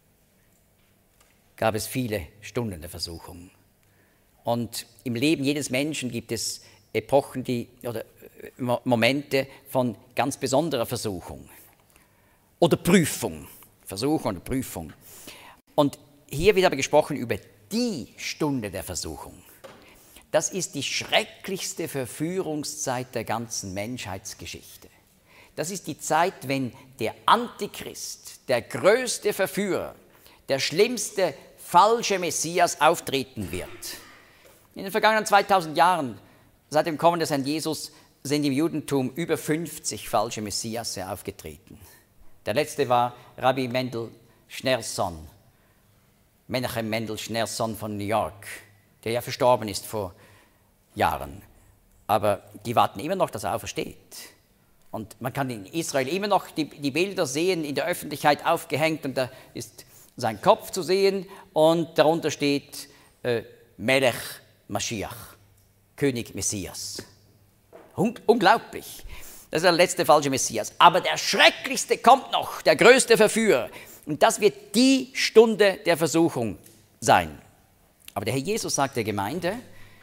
Speaker 1: gab es viele Stunden der Versuchung. Und im Leben jedes Menschen gibt es Epochen oder Momente von ganz besonderer Versuchung oder Prüfung. Versuchung oder Prüfung. Und hier wird aber gesprochen über die Stunde der Versuchung. Das ist die schrecklichste Verführungszeit der ganzen Menschheitsgeschichte. Das ist die Zeit, wenn der Antichrist, der größte Verführer, der schlimmste falsche Messias auftreten wird. In den vergangenen 2000 Jahren, seit dem Kommen des Herrn Jesus, sind im Judentum über 50 falsche Messiasse aufgetreten. Der letzte war Rabbi Mendel Schneerson, Menachem Mendel Schneerson von New York, der ja verstorben ist vor Jahren. Aber die warten immer noch, dass er aufersteht. Und man kann in Israel immer noch die Bilder sehen, in der Öffentlichkeit aufgehängt, und da ist sein Kopf zu sehen und darunter steht Melech Mashiach, König Messias. Unglaublich. Das ist der letzte falsche Messias. Aber der schrecklichste kommt noch, der größte Verführer. Und das wird die Stunde der Versuchung sein. Aber der Herr Jesus sagt der Gemeinde,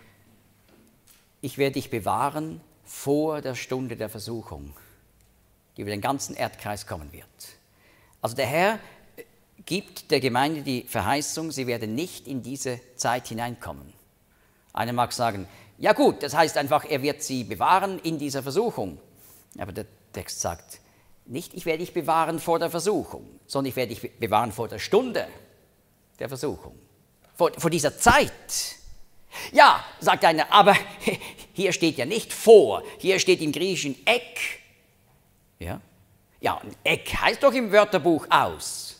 Speaker 1: ich werde dich bewahren vor der Stunde der Versuchung, die über den ganzen Erdkreis kommen wird. Also der Herr gibt der Gemeinde die Verheißung, sie werden nicht in diese Zeit hineinkommen. Einer mag sagen, ja gut, das heißt einfach, er wird sie bewahren in dieser Versuchung. Aber der Text sagt nicht, ich werde dich bewahren vor der Versuchung, sondern ich werde dich bewahren vor der Stunde der Versuchung, vor dieser Zeit. Ja, sagt einer, aber hier steht ja nicht vor, hier steht im Griechischen ek. Ja, und ek heißt doch im Wörterbuch aus.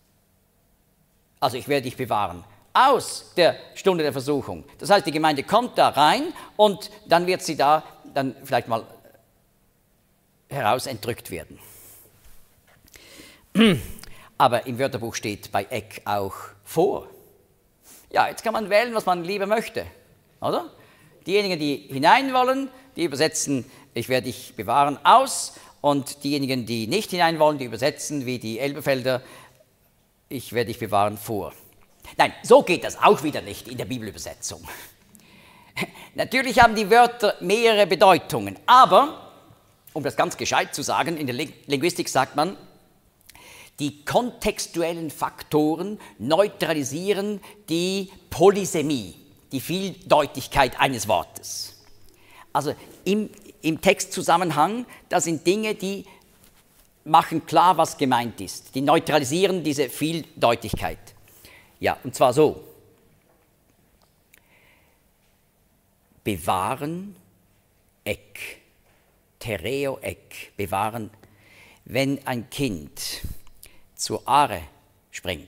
Speaker 1: Also ich werde dich bewahren aus der Stunde der Versuchung. Das heißt, die Gemeinde kommt da rein und dann wird sie da dann vielleicht mal heraus entrückt werden. Aber im Wörterbuch steht bei ek auch vor. Ja, jetzt kann man wählen, was man lieber möchte, oder? Diejenigen, die hinein wollen, die übersetzen, ich werde dich bewahren, aus. Und diejenigen, die nicht hinein wollen, die übersetzen, wie die Elberfelder, ich werde dich bewahren, vor. Nein, so geht das auch wieder nicht in der Bibelübersetzung. Natürlich haben die Wörter mehrere Bedeutungen, aber, um das ganz gescheit zu sagen, in der Linguistik sagt man, Die kontextuellen Faktoren neutralisieren die Polysemie, die Vieldeutigkeit eines Wortes. Also im Textzusammenhang, das sind Dinge, die machen klar, was gemeint ist. Die neutralisieren diese Vieldeutigkeit. Ja, und zwar so. Bewahren, Eck. Tereo, Eck. Bewahren. Wenn ein Kind zur Aare springt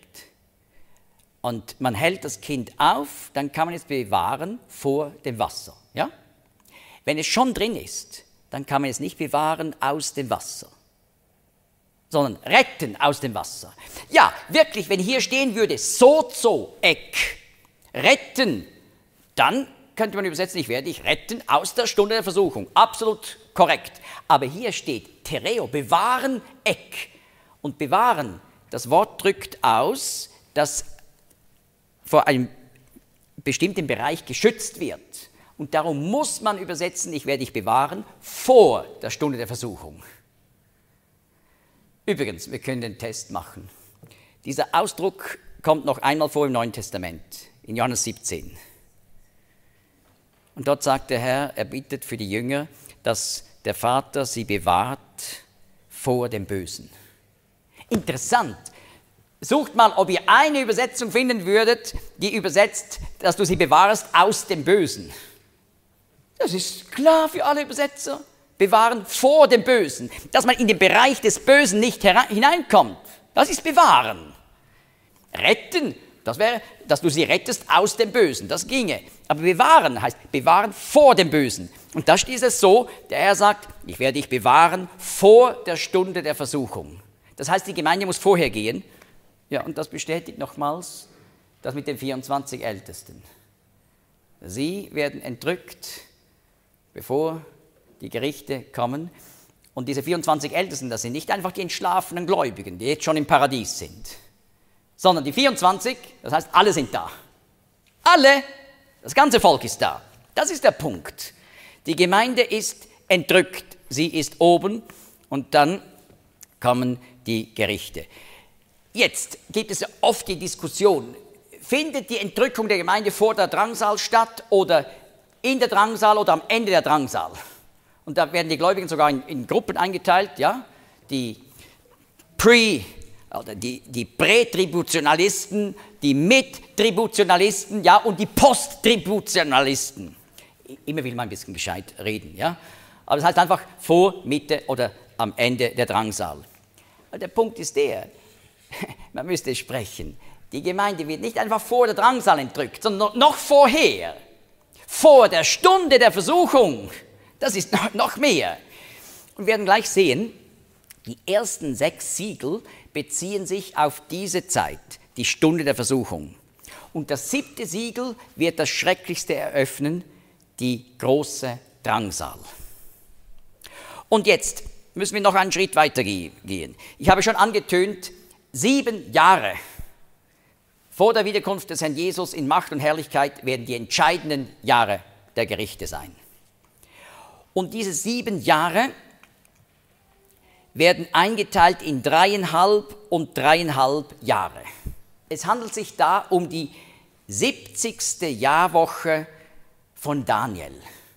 Speaker 1: und man hält das Kind auf, dann kann man es bewahren vor dem Wasser. Ja? Wenn es schon drin ist, dann kann man es nicht bewahren aus dem Wasser, sondern retten aus dem Wasser. Ja, wirklich, wenn hier stehen würde, sozo, Eck, retten, dann könnte man übersetzen, ich werde dich retten aus der Stunde der Versuchung. Absolut korrekt. Aber hier steht Tereo, bewahren, Eck. Und bewahren, das Wort drückt aus, dass vor einem bestimmten Bereich geschützt wird. Und darum muss man übersetzen, ich werde dich bewahren vor der Stunde der Versuchung. Übrigens, wir können den Test machen. Dieser Ausdruck kommt noch einmal vor im Neuen Testament, in Johannes 17. Und dort sagt der Herr, er bittet für die Jünger, dass der Vater sie bewahrt vor dem Bösen. Interessant. Sucht mal, ob ihr eine Übersetzung finden würdet, die übersetzt, dass du sie bewahrst aus dem Bösen. Das ist klar für alle Übersetzer. Bewahren vor dem Bösen. Dass man in den Bereich des Bösen nicht hineinkommt. Das ist bewahren. Retten, das wäre, dass du sie rettest aus dem Bösen. Das ginge. Aber bewahren heißt bewahren vor dem Bösen. Und da ist es so, der Herr sagt, ich werde dich bewahren vor der Stunde der Versuchung. Das heißt, die Gemeinde muss vorher gehen. Ja, und das bestätigt nochmals das mit den 24 Ältesten. Sie werden entrückt, bevor die Gerichte kommen. Und diese 24 Ältesten, das sind nicht einfach die entschlafenen Gläubigen, die jetzt schon im Paradies sind, sondern die 24, das heißt, alle sind da. Alle, das ganze Volk ist da. Das ist der Punkt. Die Gemeinde ist entrückt, sie ist oben und dann kommen die Gerichte. Jetzt gibt es oft die Diskussion, findet die Entrückung der Gemeinde vor der Drangsal statt oder in der Drangsal oder am Ende der Drangsal? Und da werden die Gläubigen sogar in Gruppen eingeteilt, ja? Die Prätributionalisten, die Mittributionalisten, ja, und die Posttributionalisten. Immer will man ein bisschen gescheit reden, ja? Aber das heißt einfach vor, Mitte oder am Ende der Drangsal. Aber der Punkt ist der, man müsste sprechen, die Gemeinde wird nicht einfach vor der Drangsal entrückt, sondern noch vorher, vor der Stunde der Versuchung. Das ist noch mehr. Und wir werden gleich sehen, die ersten 6 Siegel beziehen sich auf diese Zeit, die Stunde der Versuchung. Und das 7. Siegel wird das Schrecklichste eröffnen, die große Drangsal. Und jetzt müssen wir noch einen Schritt weiter gehen. Ich habe schon angetönt, 7 Jahre vor der Wiederkunft des Herrn Jesus in Macht und Herrlichkeit werden die entscheidenden Jahre der Gerichte sein. Und diese 7 Jahre werden eingeteilt in 3,5 und 3,5 Jahre. Es handelt sich da um die 70. Jahrwoche von Daniel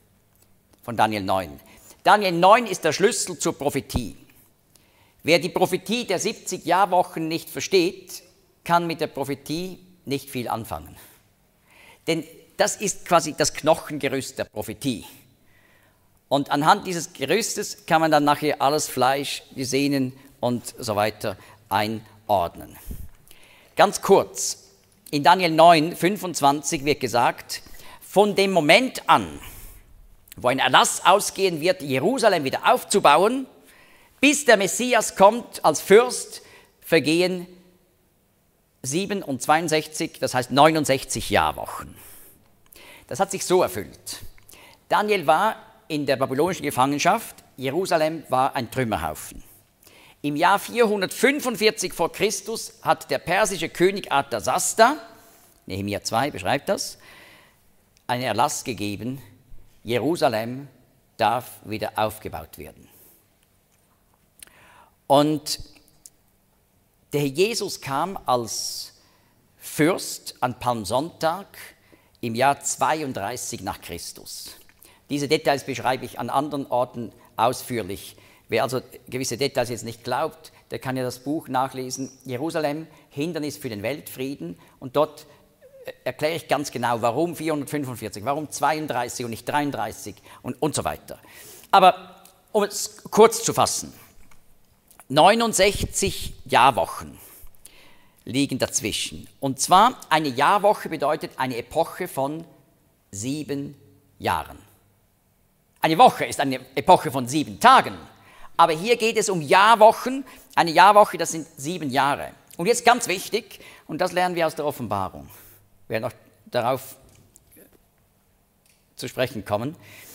Speaker 1: 9. Daniel 9 ist der Schlüssel zur Prophetie. Wer die Prophetie der 70 Jahrwochen nicht versteht, kann mit der Prophetie nicht viel anfangen. Denn das ist quasi das Knochengerüst der Prophetie. Und anhand dieses Gerüstes kann man dann nachher alles Fleisch, die Sehnen und so weiter einordnen. Ganz kurz, in Daniel 9, 25 wird gesagt, von dem Moment an, wo ein Erlass ausgehen wird, Jerusalem wieder aufzubauen, bis der Messias kommt als Fürst, vergehen 7 und 62, das heißt 69 Jahrwochen. Das hat sich so erfüllt. Daniel war in der babylonischen Gefangenschaft, Jerusalem war ein Trümmerhaufen. Im Jahr 445 vor Christus hat der persische König Artasasta, Nehemia 2 beschreibt das, einen Erlass gegeben, Jerusalem darf wieder aufgebaut werden. Und Der Herr Jesus kam als Fürst an Palmsonntag im Jahr 32 nach Christus. Diese Details beschreibe ich an anderen Orten ausführlich. Wer also gewisse Details jetzt nicht glaubt, der kann ja das Buch nachlesen, Jerusalem, Hindernis für den Weltfrieden. Und dort erkläre ich ganz genau, warum 445, warum 32 und nicht 33 und so weiter. Aber um es kurz zu fassen, 69 Jahrwochen liegen dazwischen. Und zwar eine Jahrwoche bedeutet eine Epoche von 7 Jahren. Eine Woche ist eine Epoche von 7 Tagen. Aber hier geht es um Jahrwochen. Eine Jahrwoche, das sind 7 Jahre. Und jetzt ganz wichtig, und das lernen wir aus der Offenbarung. Wir werden noch darauf zu sprechen kommen.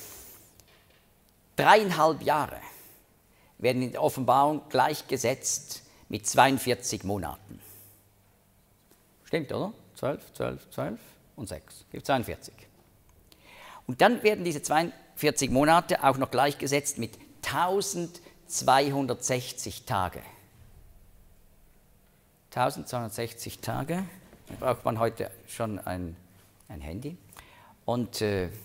Speaker 1: 3,5 Jahre werden in der Offenbarung gleichgesetzt mit 42 Monaten. Stimmt, oder? 12 und 6. Gibt 42. Und dann werden diese 42 Monate auch noch gleichgesetzt mit 1260 Tage. 1260 Tage, da braucht man heute schon ein Handy. Und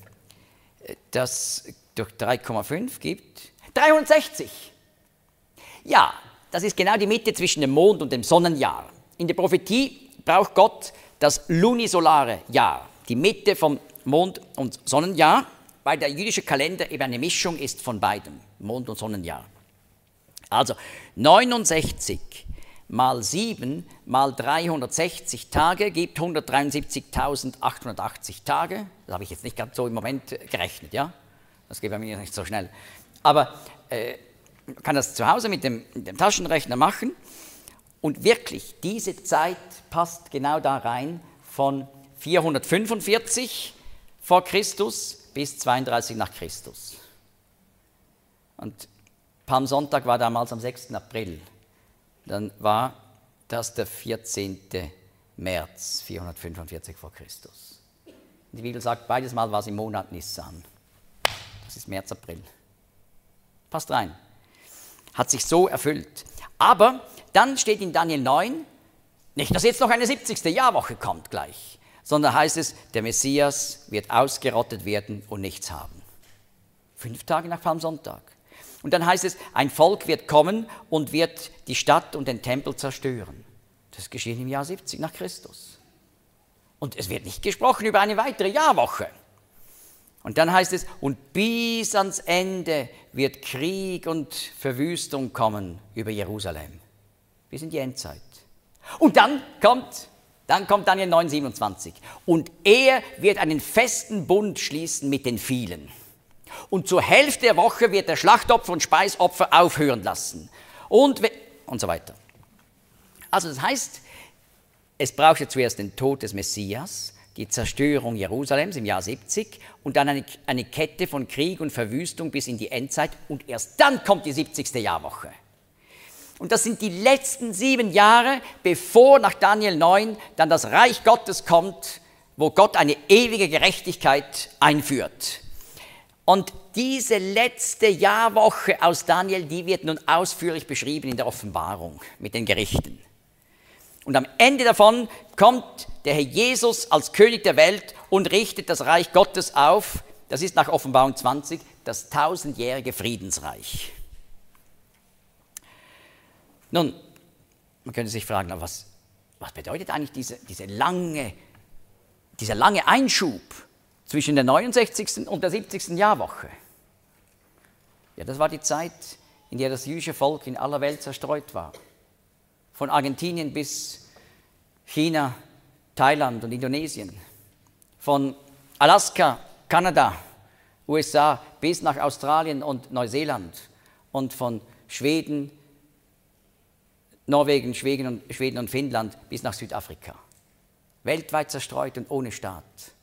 Speaker 1: das durch 3,5 gibt 360. Ja, das ist genau die Mitte zwischen dem Mond und dem Sonnenjahr. In der Prophetie braucht Gott das lunisolare Jahr, die Mitte vom Mond- und Sonnenjahr, weil der jüdische Kalender eben eine Mischung ist von beidem, Mond- und Sonnenjahr. Also 69 mal 7 mal 360 Tage gibt 173.880 Tage. Das habe ich jetzt nicht ganz so im Moment gerechnet, ja? Das geht bei mir nicht so schnell. Aber man kann das zu Hause mit dem Taschenrechner machen. Und wirklich, diese Zeit passt genau da rein von 445 vor Christus bis 32 nach Christus. Und Palmsonntag war damals am 6. April. Dann war das der 14. März 445 vor Christus. Die Bibel sagt, beides Mal war es im Monat Nissan. Das ist März, April. Passt rein. Hat sich so erfüllt. Aber dann steht in Daniel 9, nicht, dass jetzt noch eine 70. Jahrwoche kommt gleich, sondern heißt es, der Messias wird ausgerottet werden und nichts haben. 5 Tage nach Palmsonntag. Und dann heißt es, ein Volk wird kommen und wird die Stadt und den Tempel zerstören. Das geschieht im Jahr 70 nach Christus. Und es wird nicht gesprochen über eine weitere Jahrwoche. Und dann heißt es, und bis ans Ende wird Krieg und Verwüstung kommen über Jerusalem. Bis in die Endzeit. Und dann kommt Daniel 9,27. Und er wird einen festen Bund schließen mit den vielen. Und zur Hälfte der Woche wird er Schlachtopfer und Speisopfer aufhören lassen. Und so weiter. Also das heißt, es braucht ja zuerst den Tod des Messias, die Zerstörung Jerusalems im Jahr 70 und dann eine Kette von Krieg und Verwüstung bis in die Endzeit und erst dann kommt die 70. Jahrwoche. Und das sind die letzten 7 Jahre, bevor nach Daniel 9 dann das Reich Gottes kommt, wo Gott eine ewige Gerechtigkeit einführt. Und diese letzte Jahrwoche aus Daniel, die wird nun ausführlich beschrieben in der Offenbarung mit den Gerichten. Und am Ende davon kommt der Herr Jesus als König der Welt und richtet das Reich Gottes auf. Das ist nach Offenbarung 20 das 1000-jährige Friedensreich. Nun, man könnte sich fragen, was bedeutet eigentlich dieser lange Einschub zwischen der 69. und der 70. Jahrwoche? Ja, das war die Zeit, in der das jüdische Volk in aller Welt zerstreut war. Von Argentinien bis China, Thailand und Indonesien. Von Alaska, Kanada, USA bis nach Australien und Neuseeland. Und von Schweden, Norwegen, Schweden und Finnland bis nach Südafrika. Weltweit zerstreut und ohne Staat.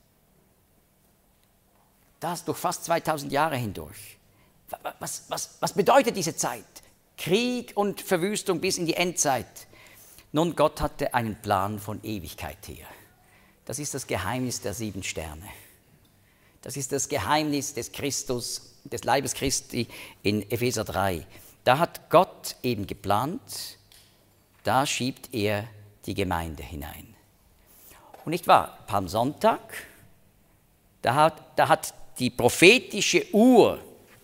Speaker 1: Das durch fast 2000 Jahre hindurch. Was bedeutet diese Zeit? Krieg und Verwüstung bis in die Endzeit. Nun, Gott hatte einen Plan von Ewigkeit her. Das ist das Geheimnis der 7 Sterne. Das ist das Geheimnis des Christus, des Leibes Christi in Epheser 3. Da hat Gott eben geplant, da schiebt er die Gemeinde hinein. Und nicht wahr, Palmsonntag, da hat die prophetische Uhr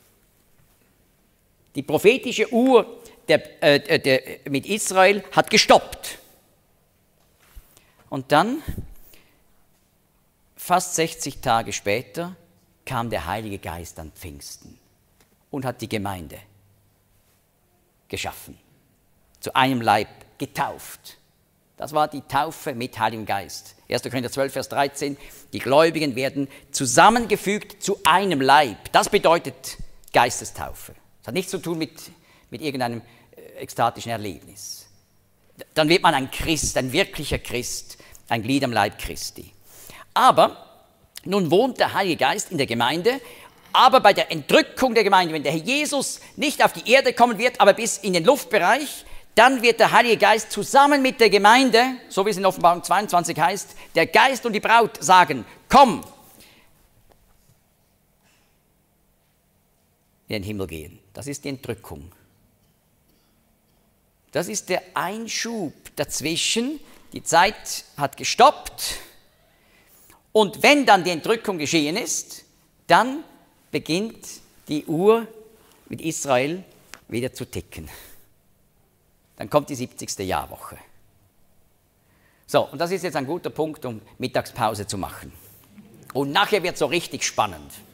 Speaker 1: mit Israel hat gestoppt. Und dann, fast 60 Tage später, kam der Heilige Geist an Pfingsten und hat die Gemeinde geschaffen, zu einem Leib getauft. Das war die Taufe mit Heiligem Geist. 1. Korinther 12, Vers 13, die Gläubigen werden zusammengefügt zu einem Leib. Das bedeutet Geistestaufe. Das hat nichts zu tun mit irgendeinem ekstatischen Erlebnis. Dann wird man ein Christ, ein wirklicher Christ, ein Glied am Leib Christi. Aber nun wohnt der Heilige Geist in der Gemeinde, aber bei der Entrückung der Gemeinde, wenn der Herr Jesus nicht auf die Erde kommen wird, aber bis in den Luftbereich, dann wird der Heilige Geist zusammen mit der Gemeinde, so wie es in Offenbarung 22 heißt, der Geist und die Braut sagen, komm, in den Himmel gehen. Das ist die Entrückung. Das ist der Einschub dazwischen. Die Zeit hat gestoppt. Und wenn dann die Entrückung geschehen ist, dann beginnt die Uhr mit Israel wieder zu ticken. Dann kommt die 70. Jahrwoche. So, und das ist jetzt ein guter Punkt, um Mittagspause zu machen. Und nachher wird es so richtig spannend.